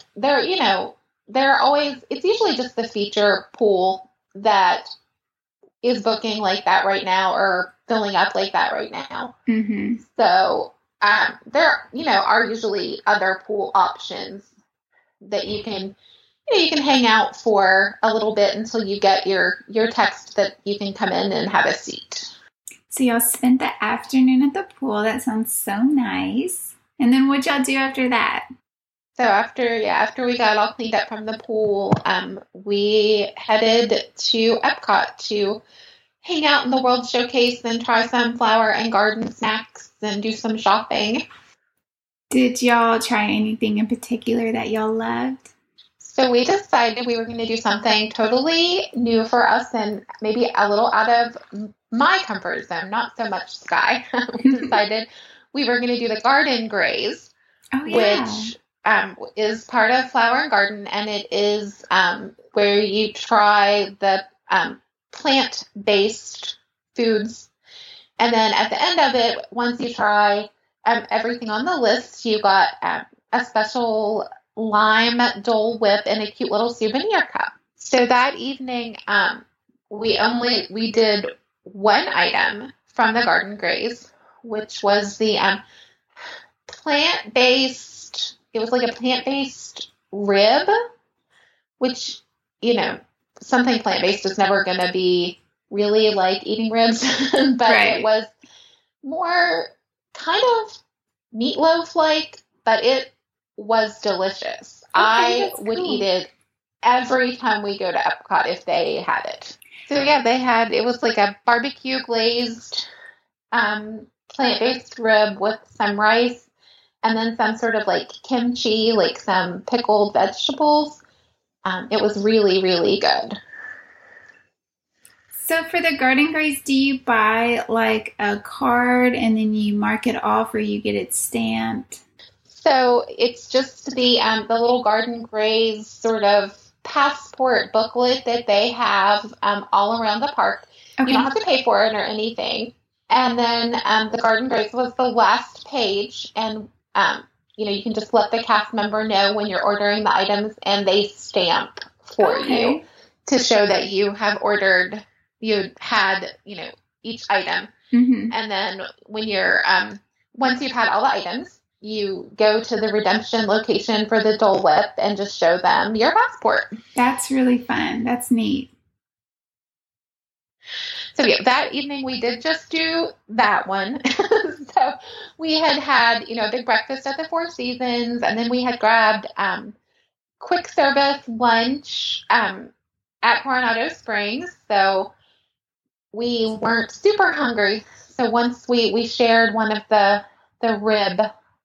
it's usually just the feature pool that is booking like that right now, or filling up like that right now. Mm-hmm. So there, are usually other pool options that you can hang out for a little bit until you get your text that you can come in and have a seat. So y'all spent the afternoon at the pool. That sounds so nice. And then what'd y'all do after that? So after we got all cleaned up from the pool, we headed to Epcot to hang out in the World Showcase and try some flower and garden snacks and do some shopping. Did y'all try anything in particular that y'all loved? So we decided we were going to do something totally new for us and maybe a little out of my comfort zone, not so much Sky. We decided we were going to do the Garden Graze, which is part of Flower and Garden, and it is where you try the plant-based foods. And then at the end of it, once you try everything on the list, you got a special lime Dole Whip and a cute little souvenir cup. So that evening, we did one item from the Garden Graze, which was the plant-based. It was like a plant-based rib, which, something plant-based is never going to be really like eating ribs, but right. It was more kind of meatloaf-like, but it was delicious. I would eat it every time we go to Epcot if they had it. So yeah, it was like a barbecue glazed plant-based rib with some rice and then some sort of like kimchi, like some pickled vegetables. It was really, really good. So for the Garden Graze, do you buy like a card and then you mark it off, or you get it stamped? So it's just the little Garden Graze sort of passport booklet that they have all around the park. Okay. You don't have to pay for it or anything. And then the Garden Graze was the last page, and you can just let the cast member know when you're ordering the items, and they stamp for you to show that you have ordered. You had each item, and then when you're once you've had all the items, you go to the redemption location for the Dole Whip and just show them your passport. That's really fun. That's neat. So yeah, that evening we did just do that one. So we had a big breakfast at the Four Seasons, and then we had grabbed quick service lunch at Coronado Springs. So we weren't super hungry. So once we shared one of the rib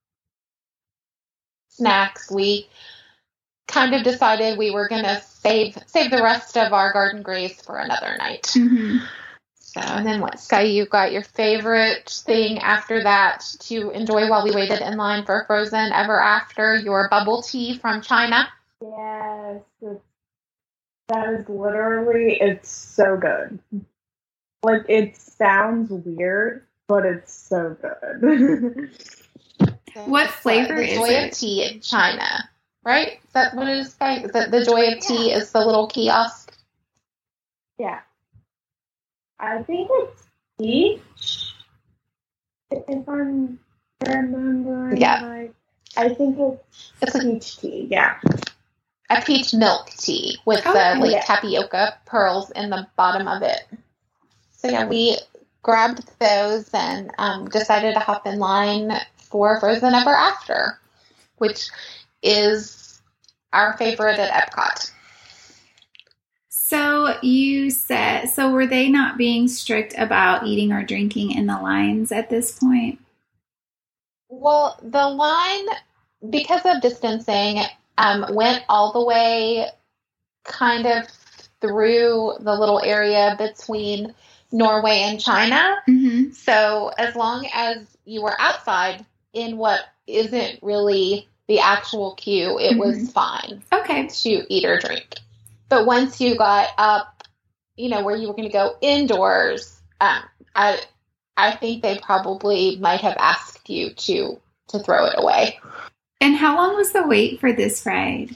snacks, we kind of decided we were going to save the rest of our Garden Graze for another night. Mm-hmm. So, and then what, Sky, you got your favorite thing after that to enjoy while we waited in line for Frozen Ever After, your bubble tea from China. Yes, that is literally, it's so good. Like, it sounds weird, but it's so good. What flavor is the Joy it? of Tea in China, right? Is that what it is, Sky? Is that the Joy of Tea is the little kiosk? Yeah. I think it's peach, if I'm remembering right. I think it's peach tea, yeah. A peach milk tea with tapioca pearls in the bottom of it. So yeah, we grabbed those and decided to hop in line for Frozen Ever After, which is our favorite at Epcot. So you said, were they not being strict about eating or drinking in the lines at this point? Well, the line, because of distancing, went all the way kind of through the little area between Norway and China. Mm-hmm. So as long as you were outside in what isn't really the actual queue, it was fine. Okay. To eat or drink. But once you got up, where you were going to go indoors, I think they probably might have asked you to throw it away. And how long was the wait for this ride?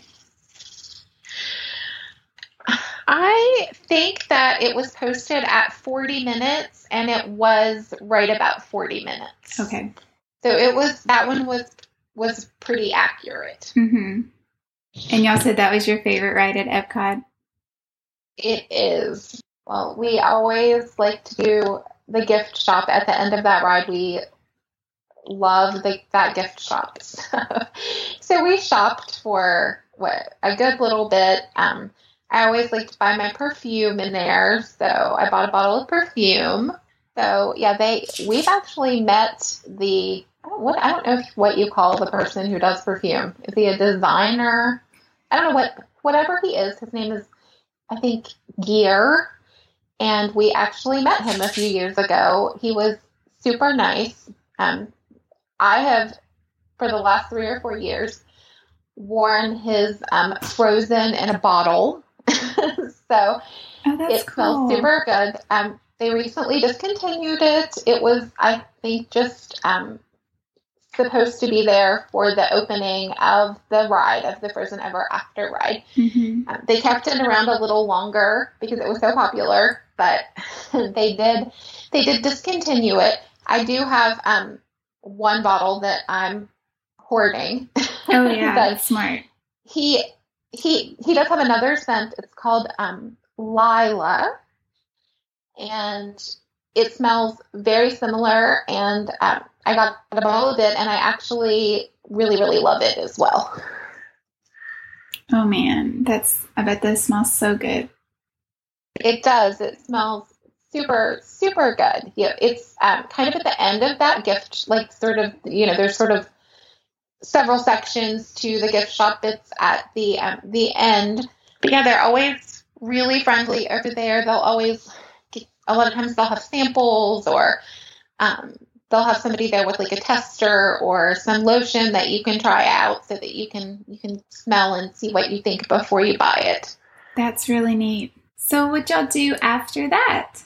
I think that it was posted at 40 minutes, and it was right about 40 minutes. Okay. So that one was pretty accurate. Mm-hmm. And y'all said that was your favorite ride at Epcot? It is. Well, we always like to do the gift shop at the end of that ride. We love that gift shop. So we shopped for a good little bit. I always like to buy my perfume in there, so I bought a bottle of perfume. So yeah, we've actually met I don't know what you call the person who does perfume. Is he a designer? I don't know whatever he is. His name is, I think, Gear. And we actually met him a few years ago. He was super nice. I have, for the last 3 or 4 years, worn his Frozen in a bottle. So it smells super good. They recently discontinued it. It was, I think, just supposed to be there for the opening of the ride, of the Frozen Ever After ride. Mm-hmm. They kept it around a little longer because it was so popular, but they did discontinue it. I do have one bottle that I'm hoarding. Oh yeah, that's smart. He does have another scent. It's called Lila, and it smells very similar, and I got a bottle of it, and I actually really, really love it as well. Oh man, I bet this smells so good. It does. It smells super, super good. Yeah, it's kind of at the end of that gift, like sort of, there's sort of several sections to the gift shop. It's at the end. But yeah, they're always really friendly over there. They'll always, a lot of times they'll have samples, or they'll have somebody there with like a tester or some lotion that you can try out so that you can smell and see what you think before you buy it. That's really neat. So what'd y'all do after that?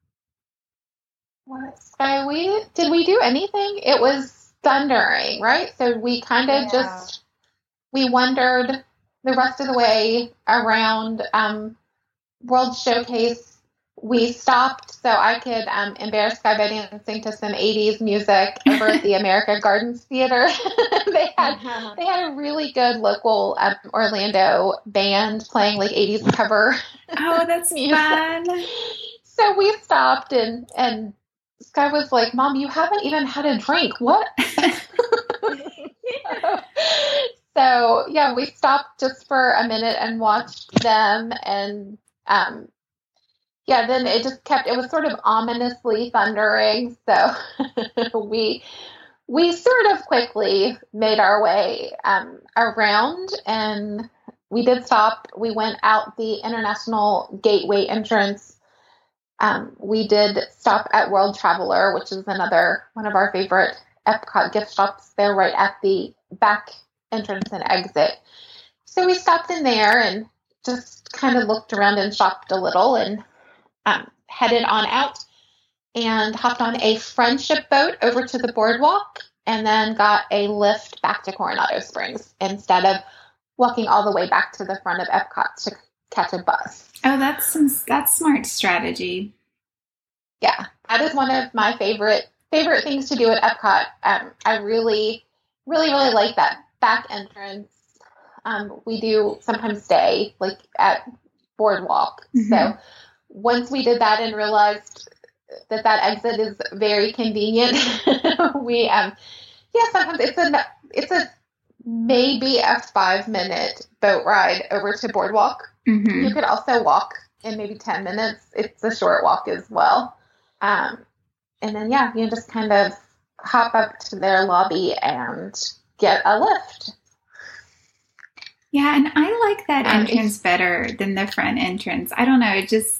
Did we do anything? It was thundering, right? So we kind of we wandered the rest of the way around World Showcase. We stopped so I could embarrass Sky by dancing to some 80s music over at the America Gardens Theater. They had a really good local Orlando band playing like 80s cover. Oh, that's fun. So we stopped and Sky was like, "Mom, you haven't even had a drink. What?" So yeah, we stopped just for a minute and watched them, and then it was sort of ominously thundering. So we sort of quickly made our way around, and we did stop. We went out the International Gateway entrance We did stop at World Traveler, which is another one of our favorite Epcot gift shops. They're right at the back entrance and exit. So we stopped in there and just kind of looked around and shopped a little and headed on out and hopped on a friendship boat over to the boardwalk and then got a lift back to Coronado Springs instead of walking all the way back to the front of Epcot to catch a bus. Oh, that's smart strategy. Yeah, that is one of my favorite things to do at Epcot. I really, really, really like that back entrance. We do sometimes stay like at Boardwalk. Mm-hmm. So once we did that and realized that exit is very convenient, we sometimes it's a maybe a 5-minute boat ride over to Boardwalk. Mm-hmm. You could also walk in maybe 10 minutes. It's a short walk as well. And then, you just kind of hop up to their lobby and get a lift. Yeah, and I like that entrance better than the front entrance. I don't know.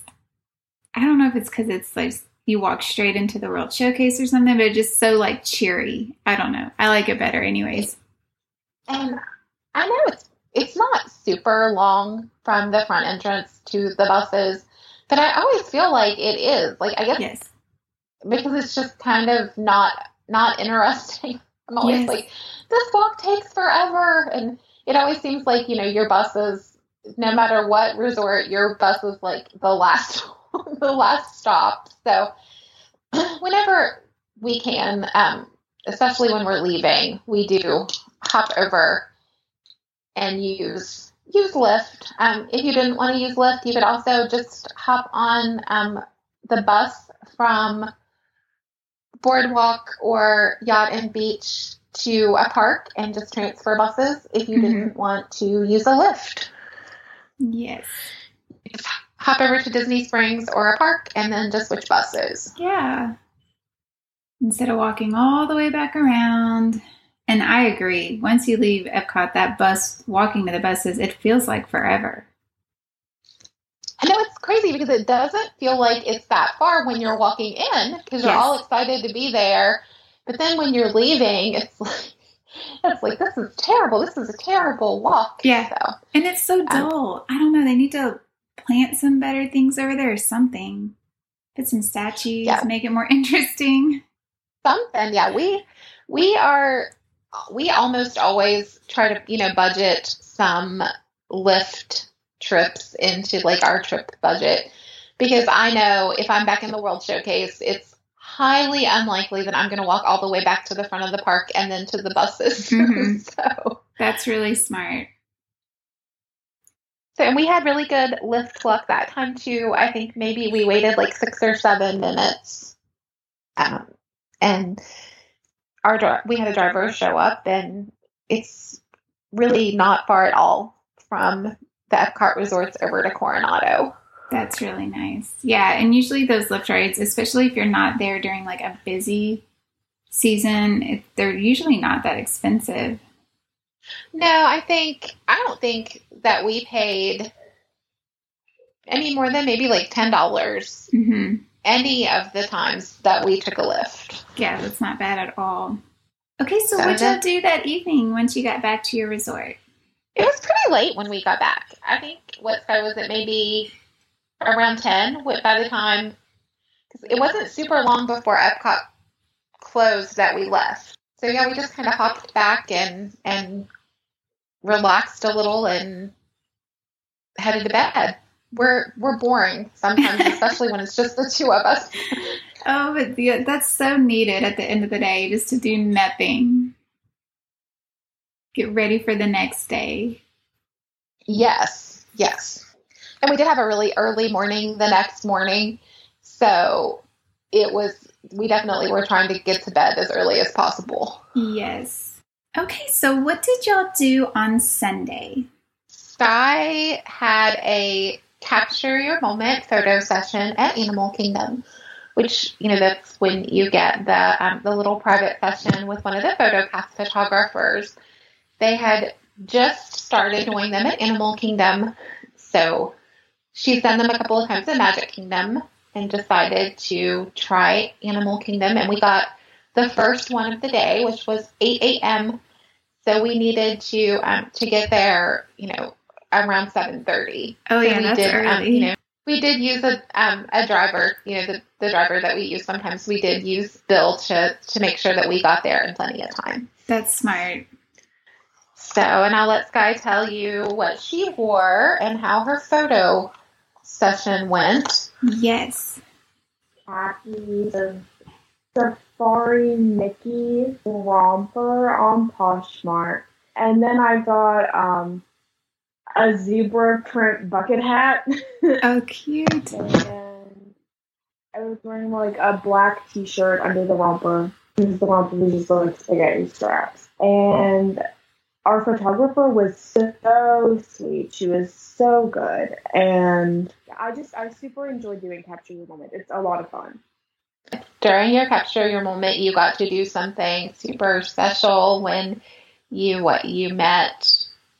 I don't know if it's because it's like you walk straight into the World Showcase or something, but it's just so like cheery. I don't know. I like it better anyways. And I know it's not super long from the front entrance to the buses, but I always feel like it is. Like, I guess yes. Because it's just kind of not interesting. I'm always like, this walk takes forever. And it always seems like, your buses, no matter what resort, your bus is like the last stop. So whenever we can, especially when we're leaving, we do hop over and use Lyft. If you didn't want to use Lyft, you could also just hop on the bus from Boardwalk or Yacht and Beach to a park and just transfer buses if you didn't want to use a Lyft. Yes. Just hop over to Disney Springs or a park and then just switch buses. Yeah. Instead of walking all the way back around. And I agree. Once you leave Epcot, that bus, walking to the buses, it feels like forever. I know it's crazy because it doesn't feel like it's that far when you're walking in because you're all excited to be there. But then when you're leaving, it's like this is terrible. This is a terrible walk. Yeah. So, and it's so dull. I don't know. They need to plant some better things over there or something. Put some statues, make it more interesting. Something. Yeah. We almost always try to, budget some Lyft trips into like our trip budget because I know if I'm back in the World Showcase, it's highly unlikely that I'm going to walk all the way back to the front of the park and then to the buses. Mm-hmm. So that's really smart. So, and we had really good Lyft luck that time too. I think maybe we waited like 6 or 7 minutes, and we had a driver show up, and it's really not far at all from the Epcot resorts over to Coronado. That's really nice. Yeah, and usually those Lyft rides, especially if you're not there during like a busy season, they're usually not that expensive. No, I don't think that we paid any more than maybe like $10 any of the times that we took a Lyft. Yeah, that's not bad at all. Okay, so what'd y'all do that evening once you got back to your resort? It was pretty late when we got back. I think, what time was it? Maybe around 10 by the time, because it wasn't super long before Epcot closed that we left. So yeah, we just kind of hopped back and relaxed a little and headed to bed. We're boring sometimes, especially when it's just the two of us. Oh, but that's so needed at the end of the day, just to do nothing. Get ready for the next day. Yes. And we did have a really early morning the next morning. So we definitely were trying to get to bed as early as possible. Yes. Okay, so what did y'all do on Sunday? Sky had a capture your moment photo session at Animal Kingdom, which, that's when you get the little private session with one of the PhotoPass photographers. They had just started doing them at Animal Kingdom, so she's done them a couple of times at Magic Kingdom, and decided to try Animal Kingdom. And we got the first one of the day, which was 8 a.m. So we needed to get there, around 7:30. Oh, so yeah, that's early. We did use a driver, the driver that we use sometimes. We did use Bill to make sure that we got there in plenty of time. That's smart. So, and I'll let Sky tell you what she wore and how her photo session went. Yes. Happy the Safari Mickey romper on Poshmark. And then I got a zebra print bucket hat. Oh, cute. And I was wearing like a black t-shirt under the romper. Because the romper was just like spaghetti straps. And our photographer was so sweet. She was so good. And I super enjoyed doing Capture Your Moment. It's a lot of fun. During your Capture Your Moment, you got to do something super special when you met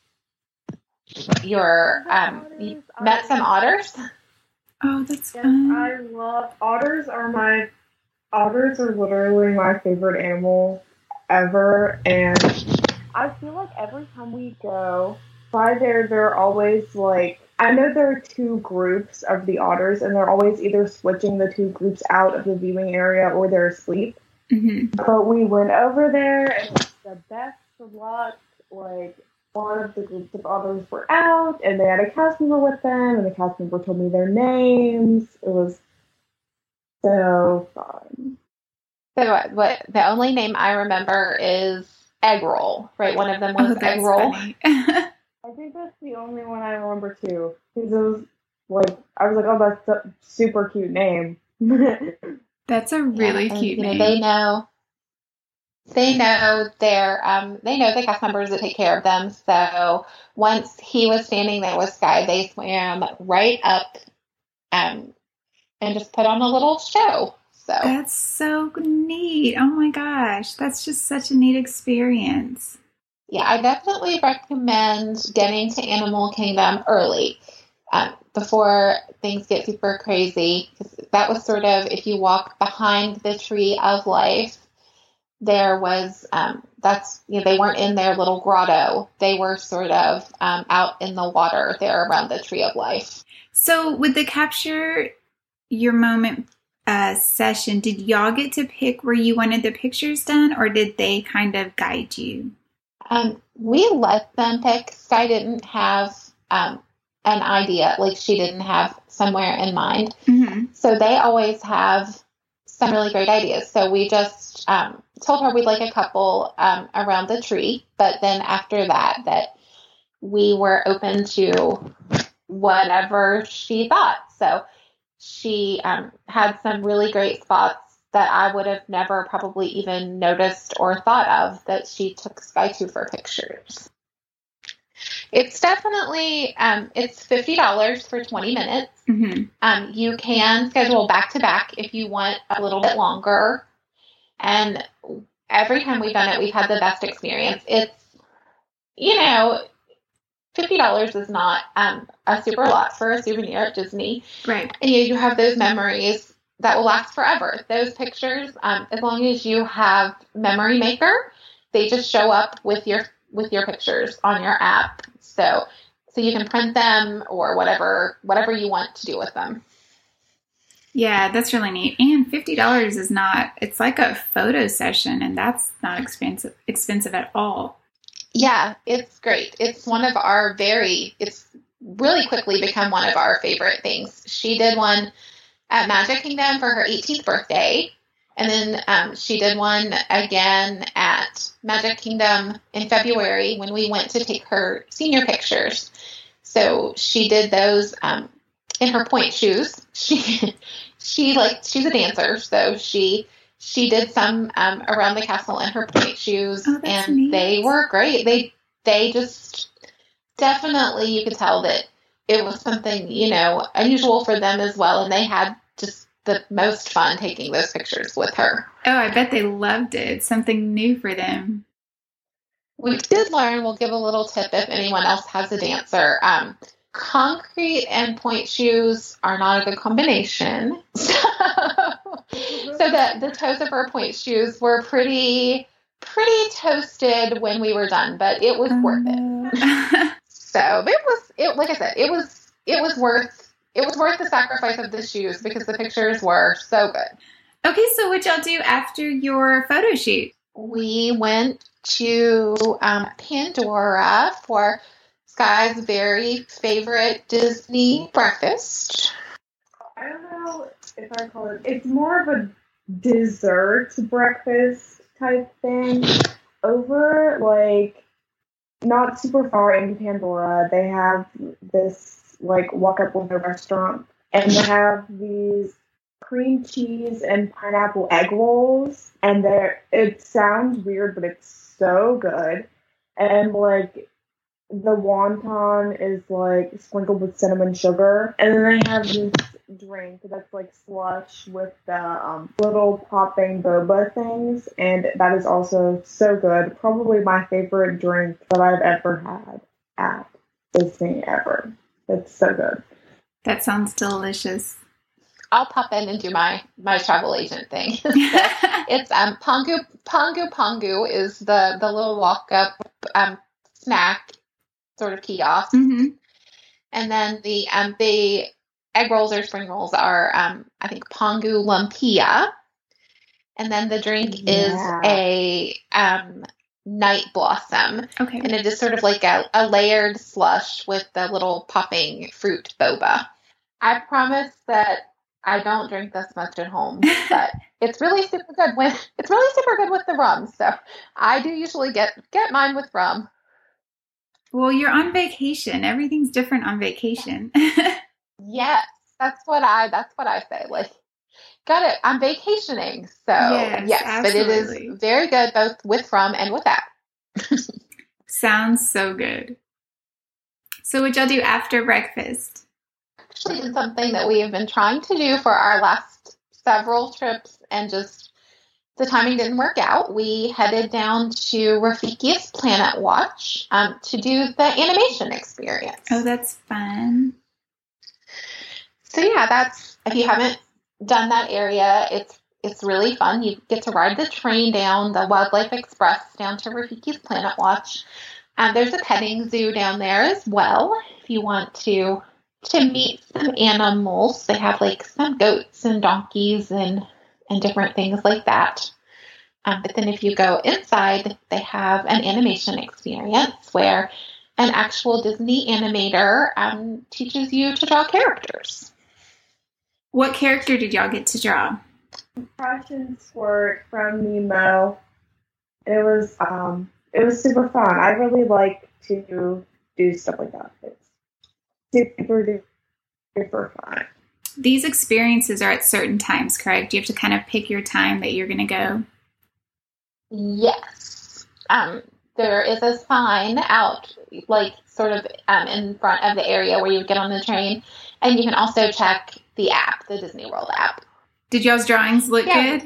you met some otters. Oh, that's yes, fun. I love otters. Otters are literally my favorite animal ever, and I feel like every time we go by there, they're always like, I know there are two groups of the otters, and they're always either switching the two groups out of the viewing area or they're asleep. Mm-hmm. But we went over there, and it's the best of luck. Like, one of the groups of others were out, and they had a cast member with them, and the cast member told me their names. It was so fun. So what the only name I remember is Egg Roll, right? One of them was Egg Roll. I think that's the only one I remember too. Because it was like, I was like, oh, that's a super cute name. That's a really cute name. They know the cast members that take care of them. So once he was standing there with Sky, they swam right up and just put on a little show. So that's so neat. Oh my gosh. That's just such a neat experience. Yeah, I definitely recommend getting to Animal Kingdom early before things get super crazy. Because that was sort of, if you walk behind the Tree of Life, there was, they weren't in their little grotto. They were sort of out in the water there around the Tree of Life. So with the Capture Your Moment session, did y'all get to pick where you wanted the pictures done, or did they kind of guide you? We let them pick. Sky didn't have an idea, like she didn't have somewhere in mind. Mm-hmm. So they always have some really great ideas. So we just told her we'd like a couple around the tree, but then after that we were open to whatever she thought. So she had some really great spots that I would have never probably even noticed or thought of that she took Sky to for pictures. It's definitely, it's $50 for 20 minutes. Mm-hmm. You can schedule back-to-back if you want a little bit longer. And every time we've done it, we've had the best experience. It's, $50 is not a super lot for a souvenir at Disney. Right. And you have those memories that will last forever. Those pictures, as long as you have Memory Maker, they just show up with your pictures on your app. So you can print them or whatever you want to do with them. Yeah, that's really neat. And $50 is not, it's like a photo session, and that's not expensive at all. Yeah, it's great. It's it's really quickly become one of our favorite things. She did one at Magic Kingdom for her 18th birthday. And then she did one again at Magic Kingdom in February when we went to take her senior pictures. So she did those in her point shoes. She's a dancer, so she did some around the castle in her point shoes, and neat. They were great. They just definitely, you could tell that it was something unusual for them as well, and they had just the most fun taking those pictures with her. Oh, I bet they loved it. Something new for them. We did learn, we'll give a little tip if anyone else has a dancer. concrete and point shoes are not a good combination. So the toes of our point shoes were pretty toasted when we were done, but it was worth it. So like I said, it was worth the sacrifice of the shoes because the pictures were so good. Okay, so what y'all do after your photo shoot? We went to Pandora for Sky's very favorite Disney breakfast. I don't know if I call it. It's more of a dessert breakfast type thing. Over, like, not super far into Pandora, they have this, like, walk-up window restaurant, and they have these cream cheese and pineapple egg rolls, and it sounds weird, but it's so good. And, like, the wonton is, like, sprinkled with cinnamon sugar, and then they have this drink that's, like, slush with the little popping boba things, and that is also so good. Probably my favorite drink that I've ever had at Disney ever. It's so good. That sounds delicious. I'll pop in and do my travel agent thing. So it's Pongu Pongu is the little walk up snack sort of kiosk, Mm-hmm. and then the egg rolls or spring rolls are I think Pongu Lumpia, and then the drink is a night blossom. Okay. And it is sort of like a layered slush with the little popping fruit boba. I promise that I don't drink this much at home, but it's really super good with the rum. So I do usually get mine with rum. Well, you're on vacation. Everything's different on vacation. Yes, that's what I say. Like, got it. I'm vacationing, so yes, absolutely. But it is very good both with rum and without. Sounds so good. So what y'all do after breakfast? Actually, it's something that we have been trying to do for our last several trips, and just the timing didn't work out. We headed down to Rafiki's Planet Watch to do the animation experience. Oh, that's fun. So yeah, that's, if you haven't done that area, it's really fun. You get to ride the train down the Wildlife Express down to Rafiki's Planet Watch. There's a petting zoo down there as well if you want to meet some animals. They have like some goats and donkeys and different things like that. But then if you go inside, they have an animation experience where an actual Disney animator teaches you to draw characters. What character did y'all get to draw? Impression Squirt from Nemo. It was super fun. I really like to do stuff like that. It's super fun. These experiences are at certain times, correct? You have to kind of pick your time that you're going to go. Yes. There is a sign out, like sort of in front of the area where you would get on the train, and you can also check the app, the Disney World app. Did y'all's drawings look good?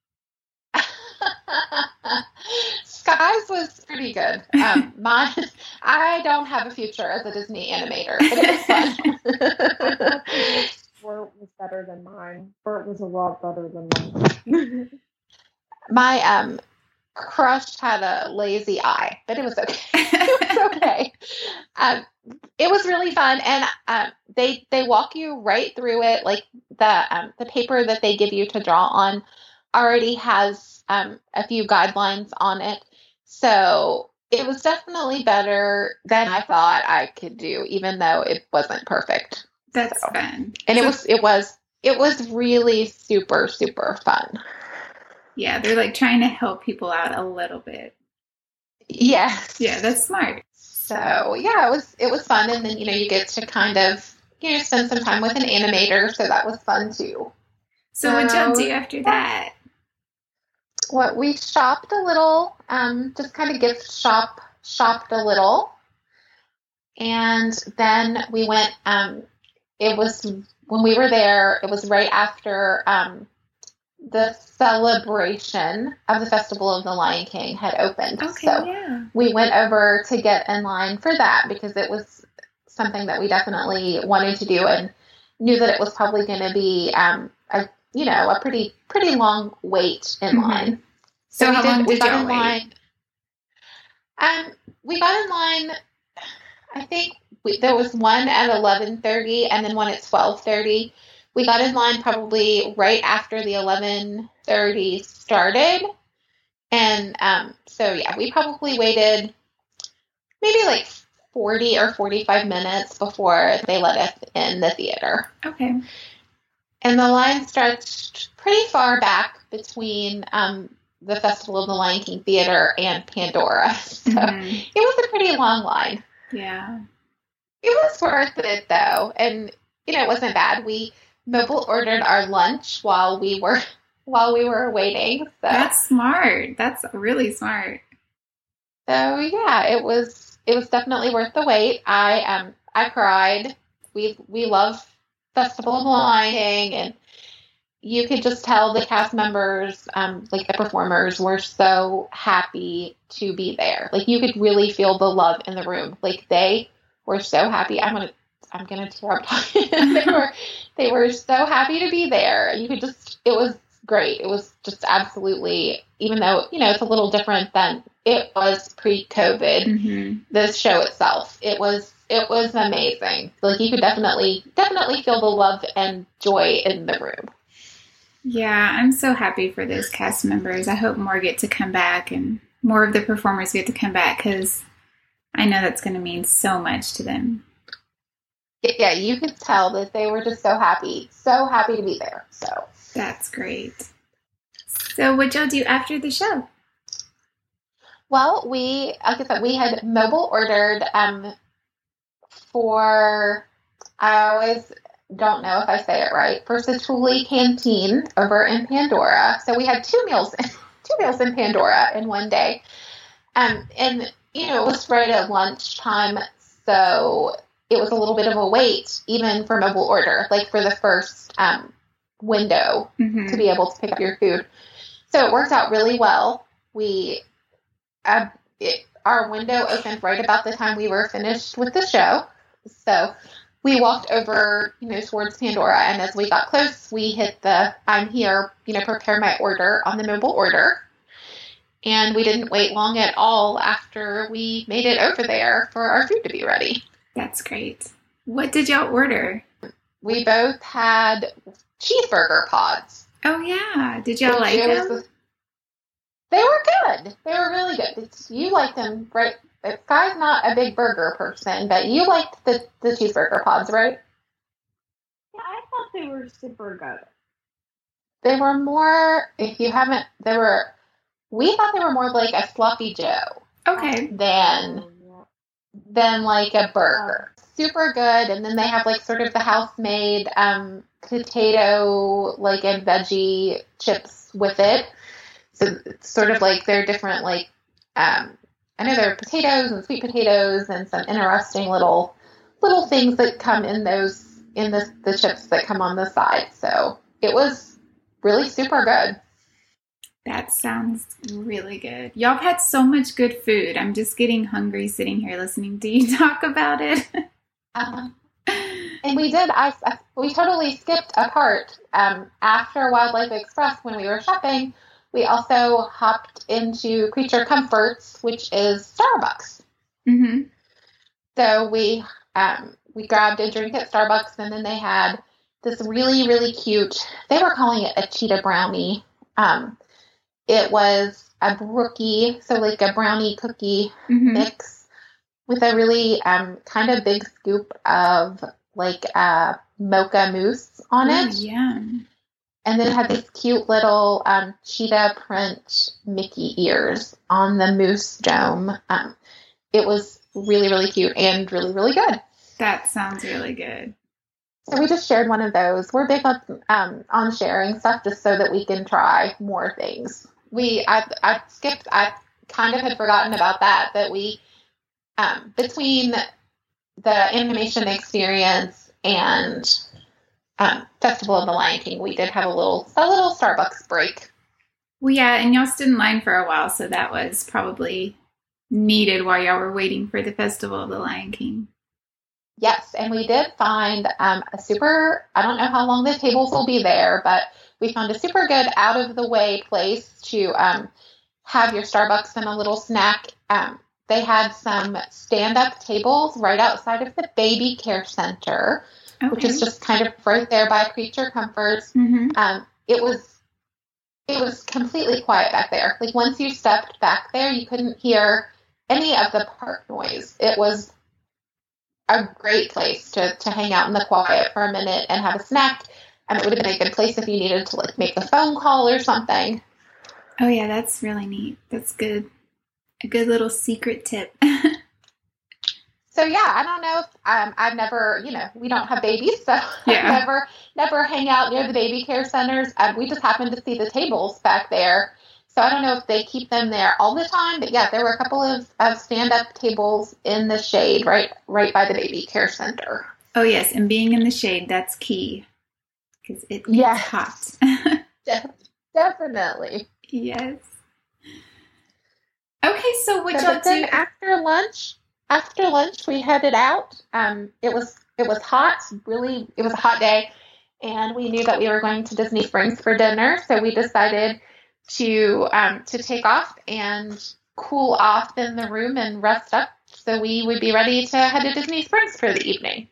Sky's was pretty good. I don't have a future as a Disney animator, but it was fun. Bert was better than mine. Bert was a lot better than mine. My crush had a lazy eye, but it was okay. It was okay. It was really fun, and they walk you right through it. Like the paper that they give you to draw on already has a few guidelines on it, so it was definitely better than I thought I could do, even though it wasn't perfect. That's fun, and it was really super, super fun. Yeah, they're like trying to help people out a little bit. Yes. Yeah, that's smart. So yeah, it was fun, and then you get to kind of spend some time with an animator, so that was fun too. So what y'all do after that? What we shopped a little, just kind of gift shopped a little, and then we went. It was when we were there. It was right after the celebration of the Festival of the Lion King had opened. Okay, so yeah. we went over to get in line for that because it was something that we definitely wanted to do, and knew that it was probably going to be a pretty long wait in line. So how long did y'all wait? We got in line. I think there was one at 11:30 and then one at 12:30. We got in line probably right after the 11:30 started. And so, yeah, we probably waited maybe like 40 or 45 minutes before they let us in the theater. Okay. And the line stretched pretty far back between the Festival of the Lion King Theater and Pandora. So it was a pretty long line. Yeah. It was worth it, though. And, it wasn't bad. We mobile ordered our lunch while we were waiting. So. That's smart. That's really smart. So, yeah, it was definitely worth the wait. I cried. We love Festival of the Lion King, and you could just tell the cast members, like the performers, were so happy to be there. Like, you could really feel the love in the room. Like, they were so happy. I'm gonna tear up talking. they were so happy to be there. You could just, it was great. It was just absolutely, even though, it's a little different than it was pre-COVID, this show itself, it was amazing. Like, you could definitely feel the love and joy in the room. Yeah, I'm so happy for those cast members. I hope more get to come back and more of the performers get to come back, because I know that's going to mean so much to them. Yeah, you could tell that they were just so happy to be there. So that's great. So what'd y'all do after the show? Well, like I said, we had mobile ordered for, I always don't know if I say it right, for Satu'li Canteen over in Pandora. So we had two meals in Pandora in one day. And it was right at lunchtime, so it was a little bit of a wait, even for mobile order, like for the first window to be able to pick up your food. So it worked out really well. Our window opened right about the time we were finished with the show. So we walked over, towards Pandora, and as we got close, we hit the "I'm here, prepare my order" on the mobile order. And we didn't wait long at all after we made it over there for our food to be ready. That's great. What did y'all order? We both had cheeseburger pods. Oh, yeah. Did y'all like them? They were good. They were really good. You liked them, right? Sky's not a big burger person, but you liked the cheeseburger pods, right? Yeah, I thought they were super good. They were more, we thought they were more like a sloppy Joe. Okay. Than like a burger. Super good. And then they have like sort of the house-made potato and veggie chips with it. So it's sort of like they're different, like, I know there are potatoes and sweet potatoes and some interesting little things that come in the chips that come on the side. So it was really super good. That sounds really good. Y'all have had so much good food. I'm just getting hungry sitting here listening to you talk about it. And we did. We totally skipped a part. After Wildlife Express, when we were shopping, we also hopped into Creature Comforts, which is Starbucks. So we grabbed a drink at Starbucks, and then they had this really, really cute, they were calling it a cheetah brownie. It was a brookie, so like a brownie cookie mix with a really kind of big scoop of like mocha mousse on it. Yeah. And then it had these cute little cheetah print Mickey ears on the mousse dome. It was really, really cute and really, really good. That sounds really good. So we just shared one of those. We're big on sharing stuff just so that we can try more things. I kind of had forgotten about that we, between the animation experience and Festival of the Lion King, we did have a little Starbucks break. Well, yeah, and y'all stood in line for a while, so that was probably needed while y'all were waiting for the Festival of the Lion King. Yes, and we did find a super, I don't know how long the tables will be there, but we found a super good out of the way place to have your Starbucks and a little snack. They had some stand up tables right outside of the baby care center, which is just kind of right there by Creature Comforts. It was completely quiet back there. Like once you stepped back there, you couldn't hear any of the park noise. It was a great place to hang out in the quiet for a minute and have a snack. And it would have been a good place if you needed to like make a phone call or something. Oh yeah, that's really neat. That's good. A good little secret tip. So yeah, I don't know if I've never, we don't have babies, so Yeah. I've never hang out near the baby care centers. We just happened to see the tables back there. So I don't know if they keep them there all the time, but yeah, there were a couple of stand-up tables in the shade right by the baby care center. Oh yes, and being in the shade, that's key. Because it gets hot. Definitely. Yes. Okay, so what y'all do After lunch, we headed out. It was hot. Really, it was a hot day, and we knew that we were going to Disney Springs for dinner. So we decided to take off and cool off in the room and rest up, so we would be ready to head to Disney Springs for the evening.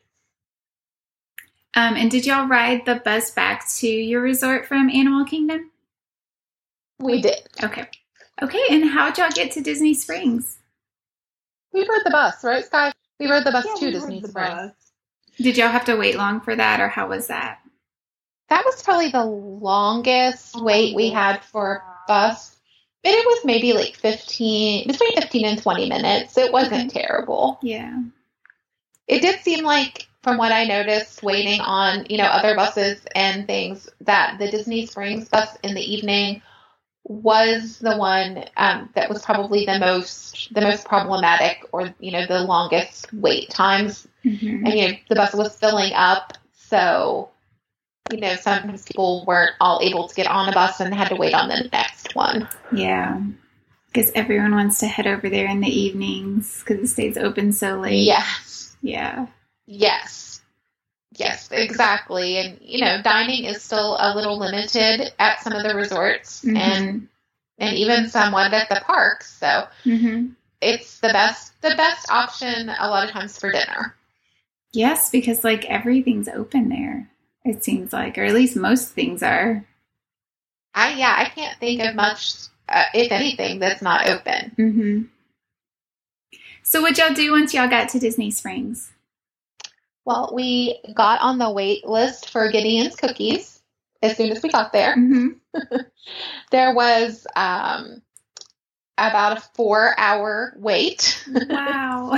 And did y'all ride the bus back to your resort from Animal Kingdom? We did. Okay, and how'd y'all get to Disney Springs? We rode the bus, right, Sky? We rode the bus to Disney Springs. Did y'all have to wait long for that, or how was that? That was probably the longest wait we had for a bus. And it was maybe like between 15 and 20 minutes. It wasn't terrible. Yeah. It did seem like, from what I noticed, waiting on, other buses and things, that the Disney Springs bus in the evening was the one that was probably the most problematic, or the longest wait times. And the bus was filling up, so sometimes people weren't all able to get on a bus and had to wait on the next one. Yeah, because everyone wants to head over there in the evenings because it stays open so late. Yes. Yeah. Yes, exactly. And, dining is still a little limited at some of the resorts and even somewhat at the parks. So it's the best option a lot of times for dinner. Yes, because like everything's open there, it seems like, or at least most things are. I can't think of much, if anything, that's not open. So what'd y'all do once y'all got to Disney Springs? Well, we got on the wait list for Gideon's Cookies as soon as we got there. There was about a 4-hour wait. Wow.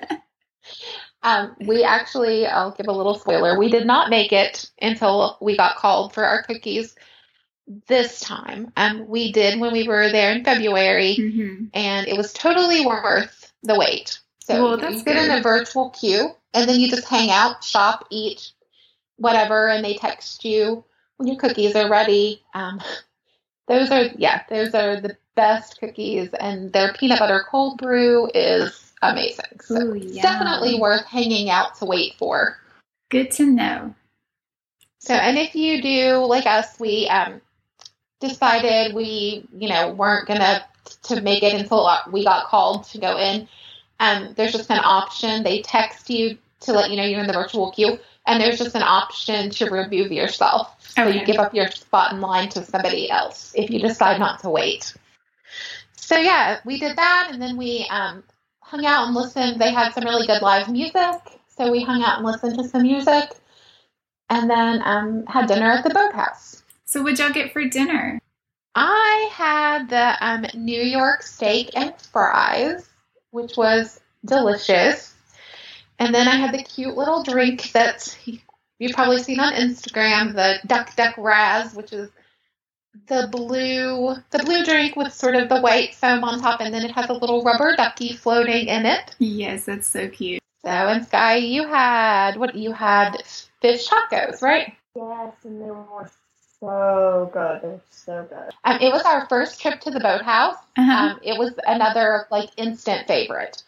We actually, I'll give a little spoiler, we did not make it until we got called for our cookies this time. We did when we were there in February, and it was totally worth the wait. So you get in a virtual queue, and then you just hang out, shop, eat, whatever, and they text you when your cookies are ready. Those are the best cookies, and their peanut butter cold brew is amazing. So it's definitely worth hanging out to wait for. Good to know. So, and if you do like us, we decided we, weren't gonna to make it until we got called to go in. There's just an option. They text you to let you know you're in the virtual queue, and there's just an option to remove yourself. So you give up your spot in line to somebody else if you decide not to wait. So yeah, we did that, and then we hung out and listened. They had some really good live music, so we hung out and listened to some music, and then had dinner at the Boathouse. So what'd y'all get for dinner? I had the New York steak and fries, which was delicious. And then I had the cute little drink that you've probably seen on Instagram, the Duck Duck Raz, which is the blue drink with sort of the white foam on top, and then it has a little rubber ducky floating in it. Yes, that's so cute. So, and Sky, you had fish tacos, right? Yes, and they were so good. They're so good. It was our first trip to the Boathouse. It was another instant favorite.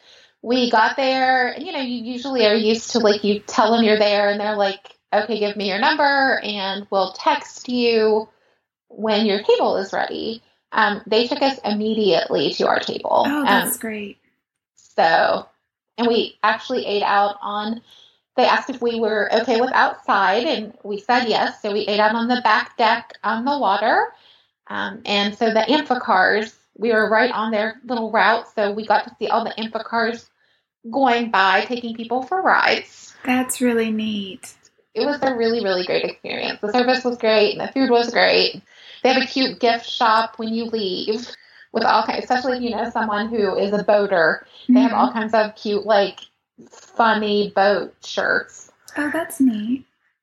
we got there, and, you usually are used to, like, you tell them you're there, and they're like, okay, give me your number, and we'll text you when your table is ready. They took us immediately to our table. Oh, that's great. So, and we actually ate out they asked if we were okay with outside, and we said yes. So we ate out on the back deck on the water. And so the Amphicars, we were right on their little route. So we got to see all the Amphicars going by, taking people for rides. That's really neat. It was a really, really great experience. The service was great, and the food was great. They have a cute gift shop when you leave with all kinds, especially if you know someone who is a boater. They have all kinds of cute, like, funny boat shirts. Oh, that's neat.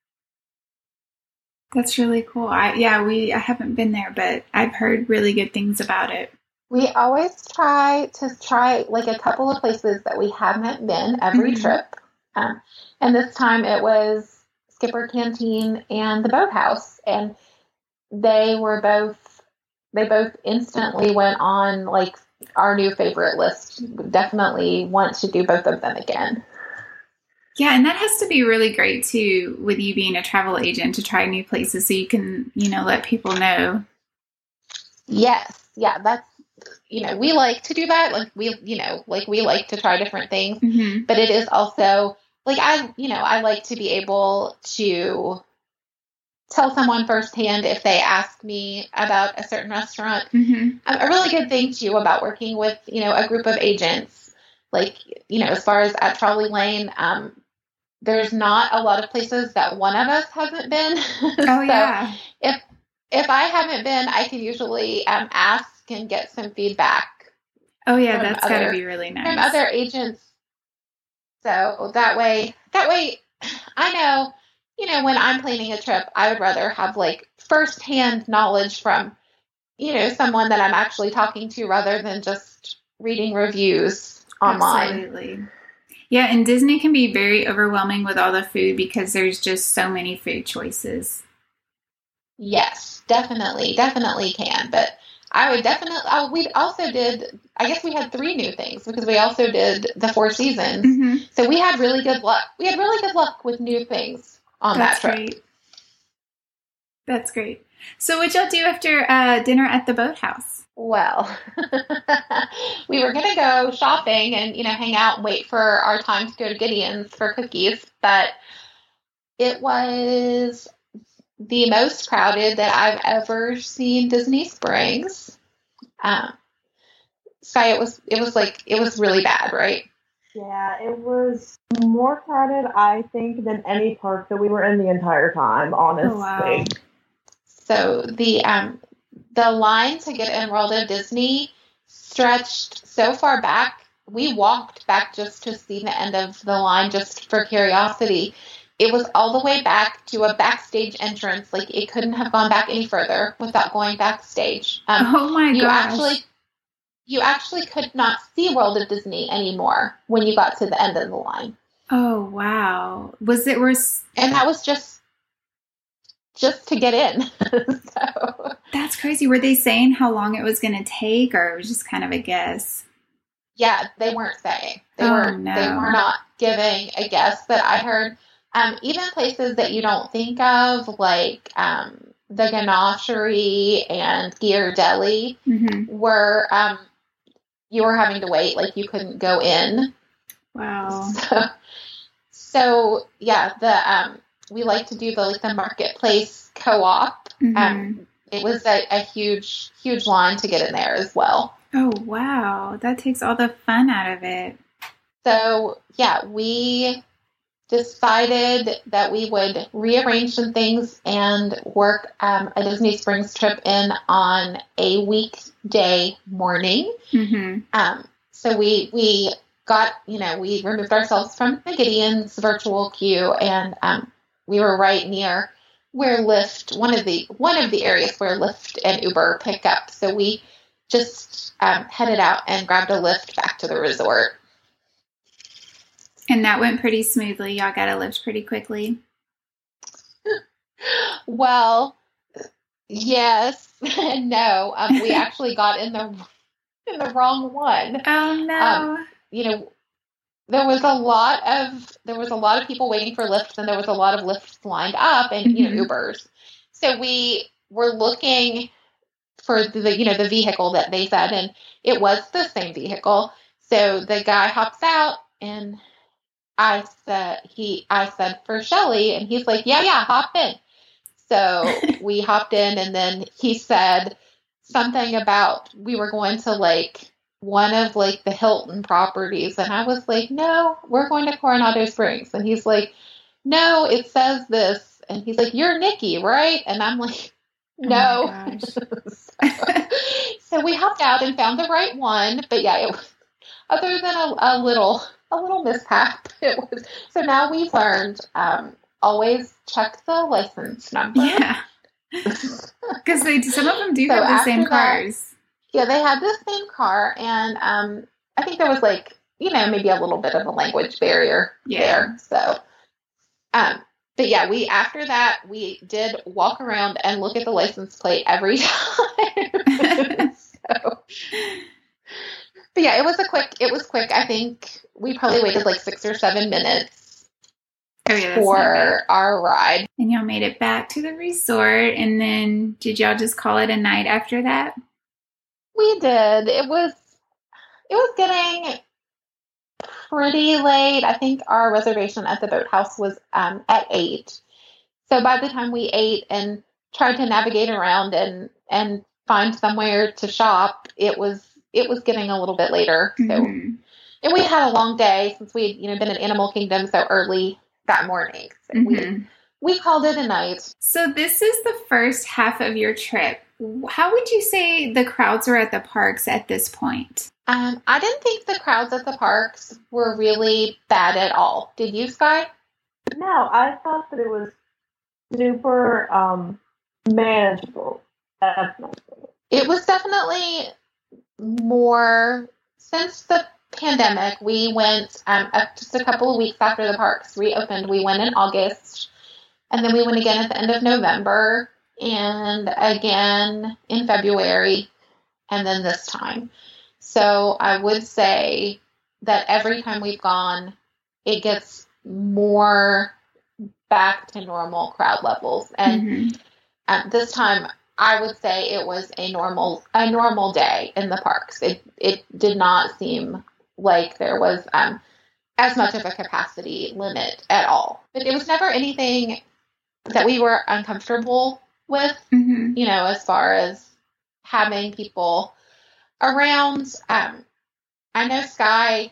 That's really cool. I haven't been there, but I've heard really good things about it. We always try like a couple of places that we haven't been every trip. And this time it was Skipper Canteen and the Boathouse, and they both instantly went on, like, our new favorite list. Definitely want to do both of them again. Yeah, and that has to be really great too, with you being a travel agent, to try new places so you can, let people know. Yes. Yeah, that's, we like to do that. Like, we like to try different things, but it is also, like, I like to be able to tell someone firsthand if they ask me about a certain restaurant. A really good thing too about working with, a group of agents, like, as far as at Trolley Lane, there's not a lot of places that one of us hasn't been. Oh, yeah. If I haven't been, I can usually ask and get some feedback. Oh, yeah, that's got to be really nice. From other agents. So that way, I know, when I'm planning a trip, I would rather have, like, firsthand knowledge from, someone that I'm actually talking to rather than just reading reviews online. Absolutely. Yeah, and Disney can be very overwhelming with all the food because there's just so many food choices. Yes, definitely can. But I would we also did, I guess we had 3 new things because we also did the 4 Seasons. So we had really good luck. We had really good luck with new things on that trip. Great. That's great. So what'd y'all do after dinner at the Boathouse? Well, we were going to go shopping and, hang out and wait for our time to go to Gideon's for cookies, but it was the most crowded that I've ever seen Disney Springs. Sky, it was really bad, right? Yeah, it was more crowded, I think, than any park that we were in the entire time, honestly. Oh, wow. So the line to get enrolled in Disney stretched so far back. We walked back just to see the end of the line, just for curiosity. It was all the way back to a backstage entrance. Like, it couldn't have gone back any further without going backstage. Oh my gosh. You actually could not see World of Disney anymore when you got to the end of the line. Oh, wow. Was it worse? And that was just to get in. So that's crazy. Were they saying how long it was going to take, or it was just kind of a guess? Yeah, they weren't saying. They were not giving a guess, but I heard even places that you don't think of, like the Ganachery and Ghirardelli, were you were having to wait, like you couldn't go in. Wow. So yeah, we like to do the marketplace co-op. It was a huge line to get in there as well. Oh wow, that takes all the fun out of it. So yeah, we decided that we would rearrange some things and work a Disney Springs trip in on a weekday morning. So we got, we removed ourselves from the Gideon's virtual queue, and we were right near where Lyft, one of the areas where Lyft and Uber pick up. So we just headed out and grabbed a Lyft back to the resort. And that went pretty smoothly. Y'all got a Lyft pretty quickly. Well, yes and no. We actually got in the wrong one. Oh no. there was a lot of people waiting for lifts, and there was a lot of lifts lined up, and Ubers. So we were looking for the vehicle that they said, and it was the same vehicle. So the guy hops out, and I said for Shelly, and he's like, yeah, hop in. So we hopped in, and then he said something about we were going to like one of like the Hilton properties, and I was like, no, we're going to Coronado Springs. And he's like, no, it says this. And he's like, you're Nikki, right? And I'm like, no. Oh so we hopped out and found the right one. But yeah, it was, other than a little mishap, it was. So now we've learned always check the license number. Yeah, because some of them do have the same cars. Yeah, they had the same car, and I think there was like maybe a little bit of a language barrier there. So, but yeah, after that we did walk around and look at the license plate every time. But yeah, it was quick. I think we probably waited like 6 or 7 minutes for our ride. And y'all made it back to the resort, and then did y'all just call it a night after that? We did. It was getting pretty late. I think our reservation at the boathouse was at 8. So by the time we ate and tried to navigate around and find somewhere to shop, it was getting a little bit later. So and we had a long day since we had been in Animal Kingdom so early that morning. So we called it a night. So this is the first half of your trip. How would you say the crowds were at the parks at this point? I didn't think the crowds at the parks were really bad at all. Did you, Sky? No, I thought that it was super manageable. It was definitely more since the pandemic. We went just a couple of weeks after the parks reopened. We went in August, and then we went again at the end of November, and again in February, and then this time. So I would say that every time we've gone, it gets more back to normal crowd levels. And this time, I would say it was a normal day in the parks. It did not seem like there was as much of a capacity limit at all. But it was never anything that we were uncomfortable with, as far as having people around. I know Sky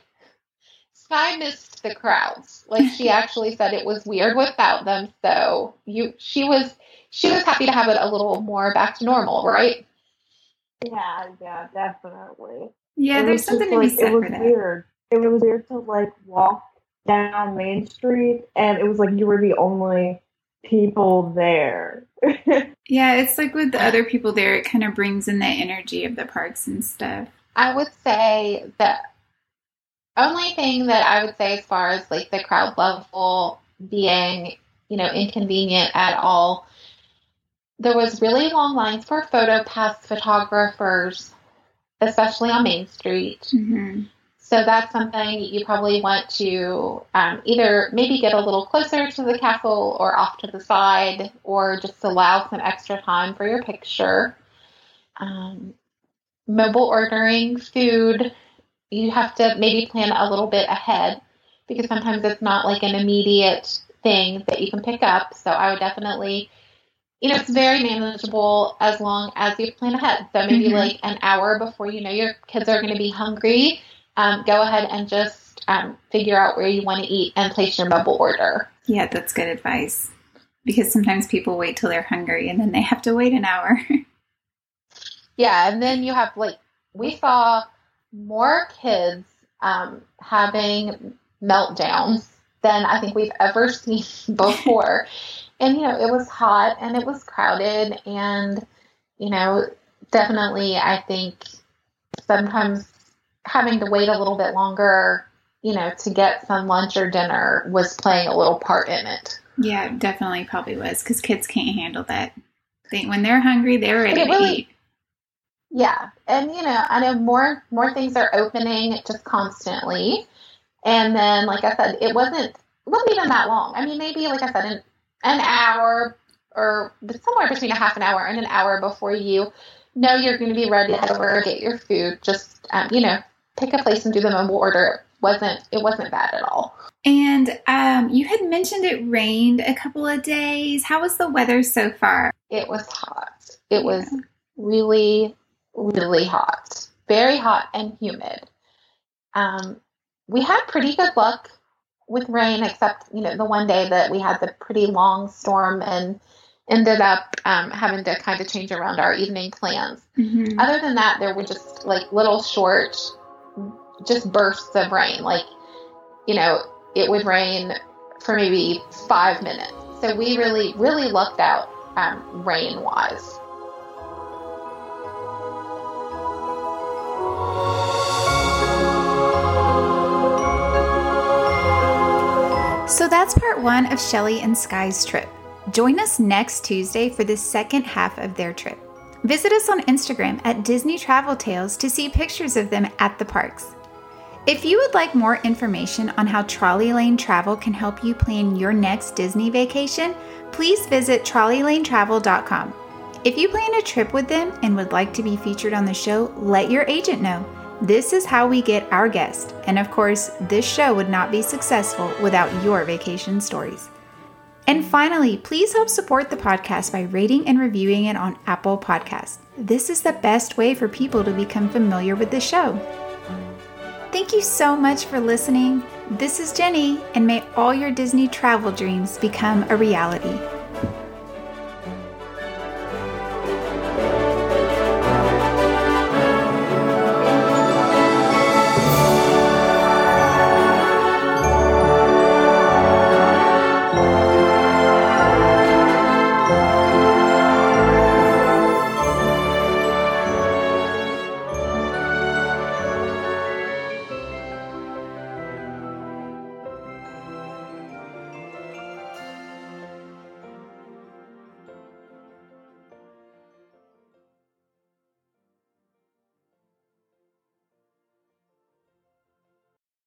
missed the crowds. Like, she actually said it was weird without them. So she was happy to have it a little more back to normal, right? Yeah, definitely. Yeah, there's something to be said for that. It was weird. It was weird to like walk down Main Street, and it was like you were the only people there. Yeah, it's like with the other people there, it kind of brings in the energy of the parks and stuff. I would say that only thing that I would say as far as like the crowd level being, inconvenient at all, there was really long lines for PhotoPass photographers, especially on Main Street. So that's something you probably want to either maybe get a little closer to the castle or off to the side, or just allow some extra time for your picture. Mobile ordering food, you have to maybe plan a little bit ahead, because sometimes it's not like an immediate thing that you can pick up. So I would definitely, it's very manageable as long as you plan ahead. So maybe like an hour before your kids are going to be hungry, go ahead and just figure out where you want to eat and place your mobile order. Yeah, that's good advice. Because sometimes people wait till they're hungry and then they have to wait an hour. Yeah, and then you have we saw more kids having meltdowns than I think we've ever seen before. And, it was hot and it was crowded, and, definitely I think sometimes having to wait a little bit longer, to get some lunch or dinner was playing a little part in it. Yeah, definitely probably was, because kids can't handle that. When they're hungry, they're ready to eat. Yeah, and, I know more things are opening just constantly. And then, like I said, it wasn't even that long. I mean, maybe, like I said, an hour or somewhere between a half an hour and an hour before you know you're going to be ready to head over or get your food. Just, pick a place and do the mobile order. It wasn't bad at all. And you had mentioned it rained a couple of days. How was the weather so far? It was hot. It was really, really hot. Very hot and humid. We had pretty good luck with rain, except, the one day that we had the pretty long storm and ended up having to kind of change around our evening plans. Mm-hmm. Other than that, there were just like little short, just bursts of rain. Like, it would rain for maybe 5 minutes. So we really, really lucked out rain-wise. So that's part 1 of Shelly and Sky's trip. Join us next Tuesday for the second half of their trip. Visit us on Instagram at Disney Travel Tales to see pictures of them at the parks. If you would like more information on how Trolley Lane Travel can help you plan your next Disney vacation, please visit trolleylanetravel.com. If you plan a trip with them and would like to be featured on the show, let your agent know. This is how we get our guests. And of course, this show would not be successful without your vacation stories. And finally, please help support the podcast by rating and reviewing it on Apple Podcasts. This is the best way for people to become familiar with the show. Thank you so much for listening. This is Jenny, and may all your Disney travel dreams become a reality.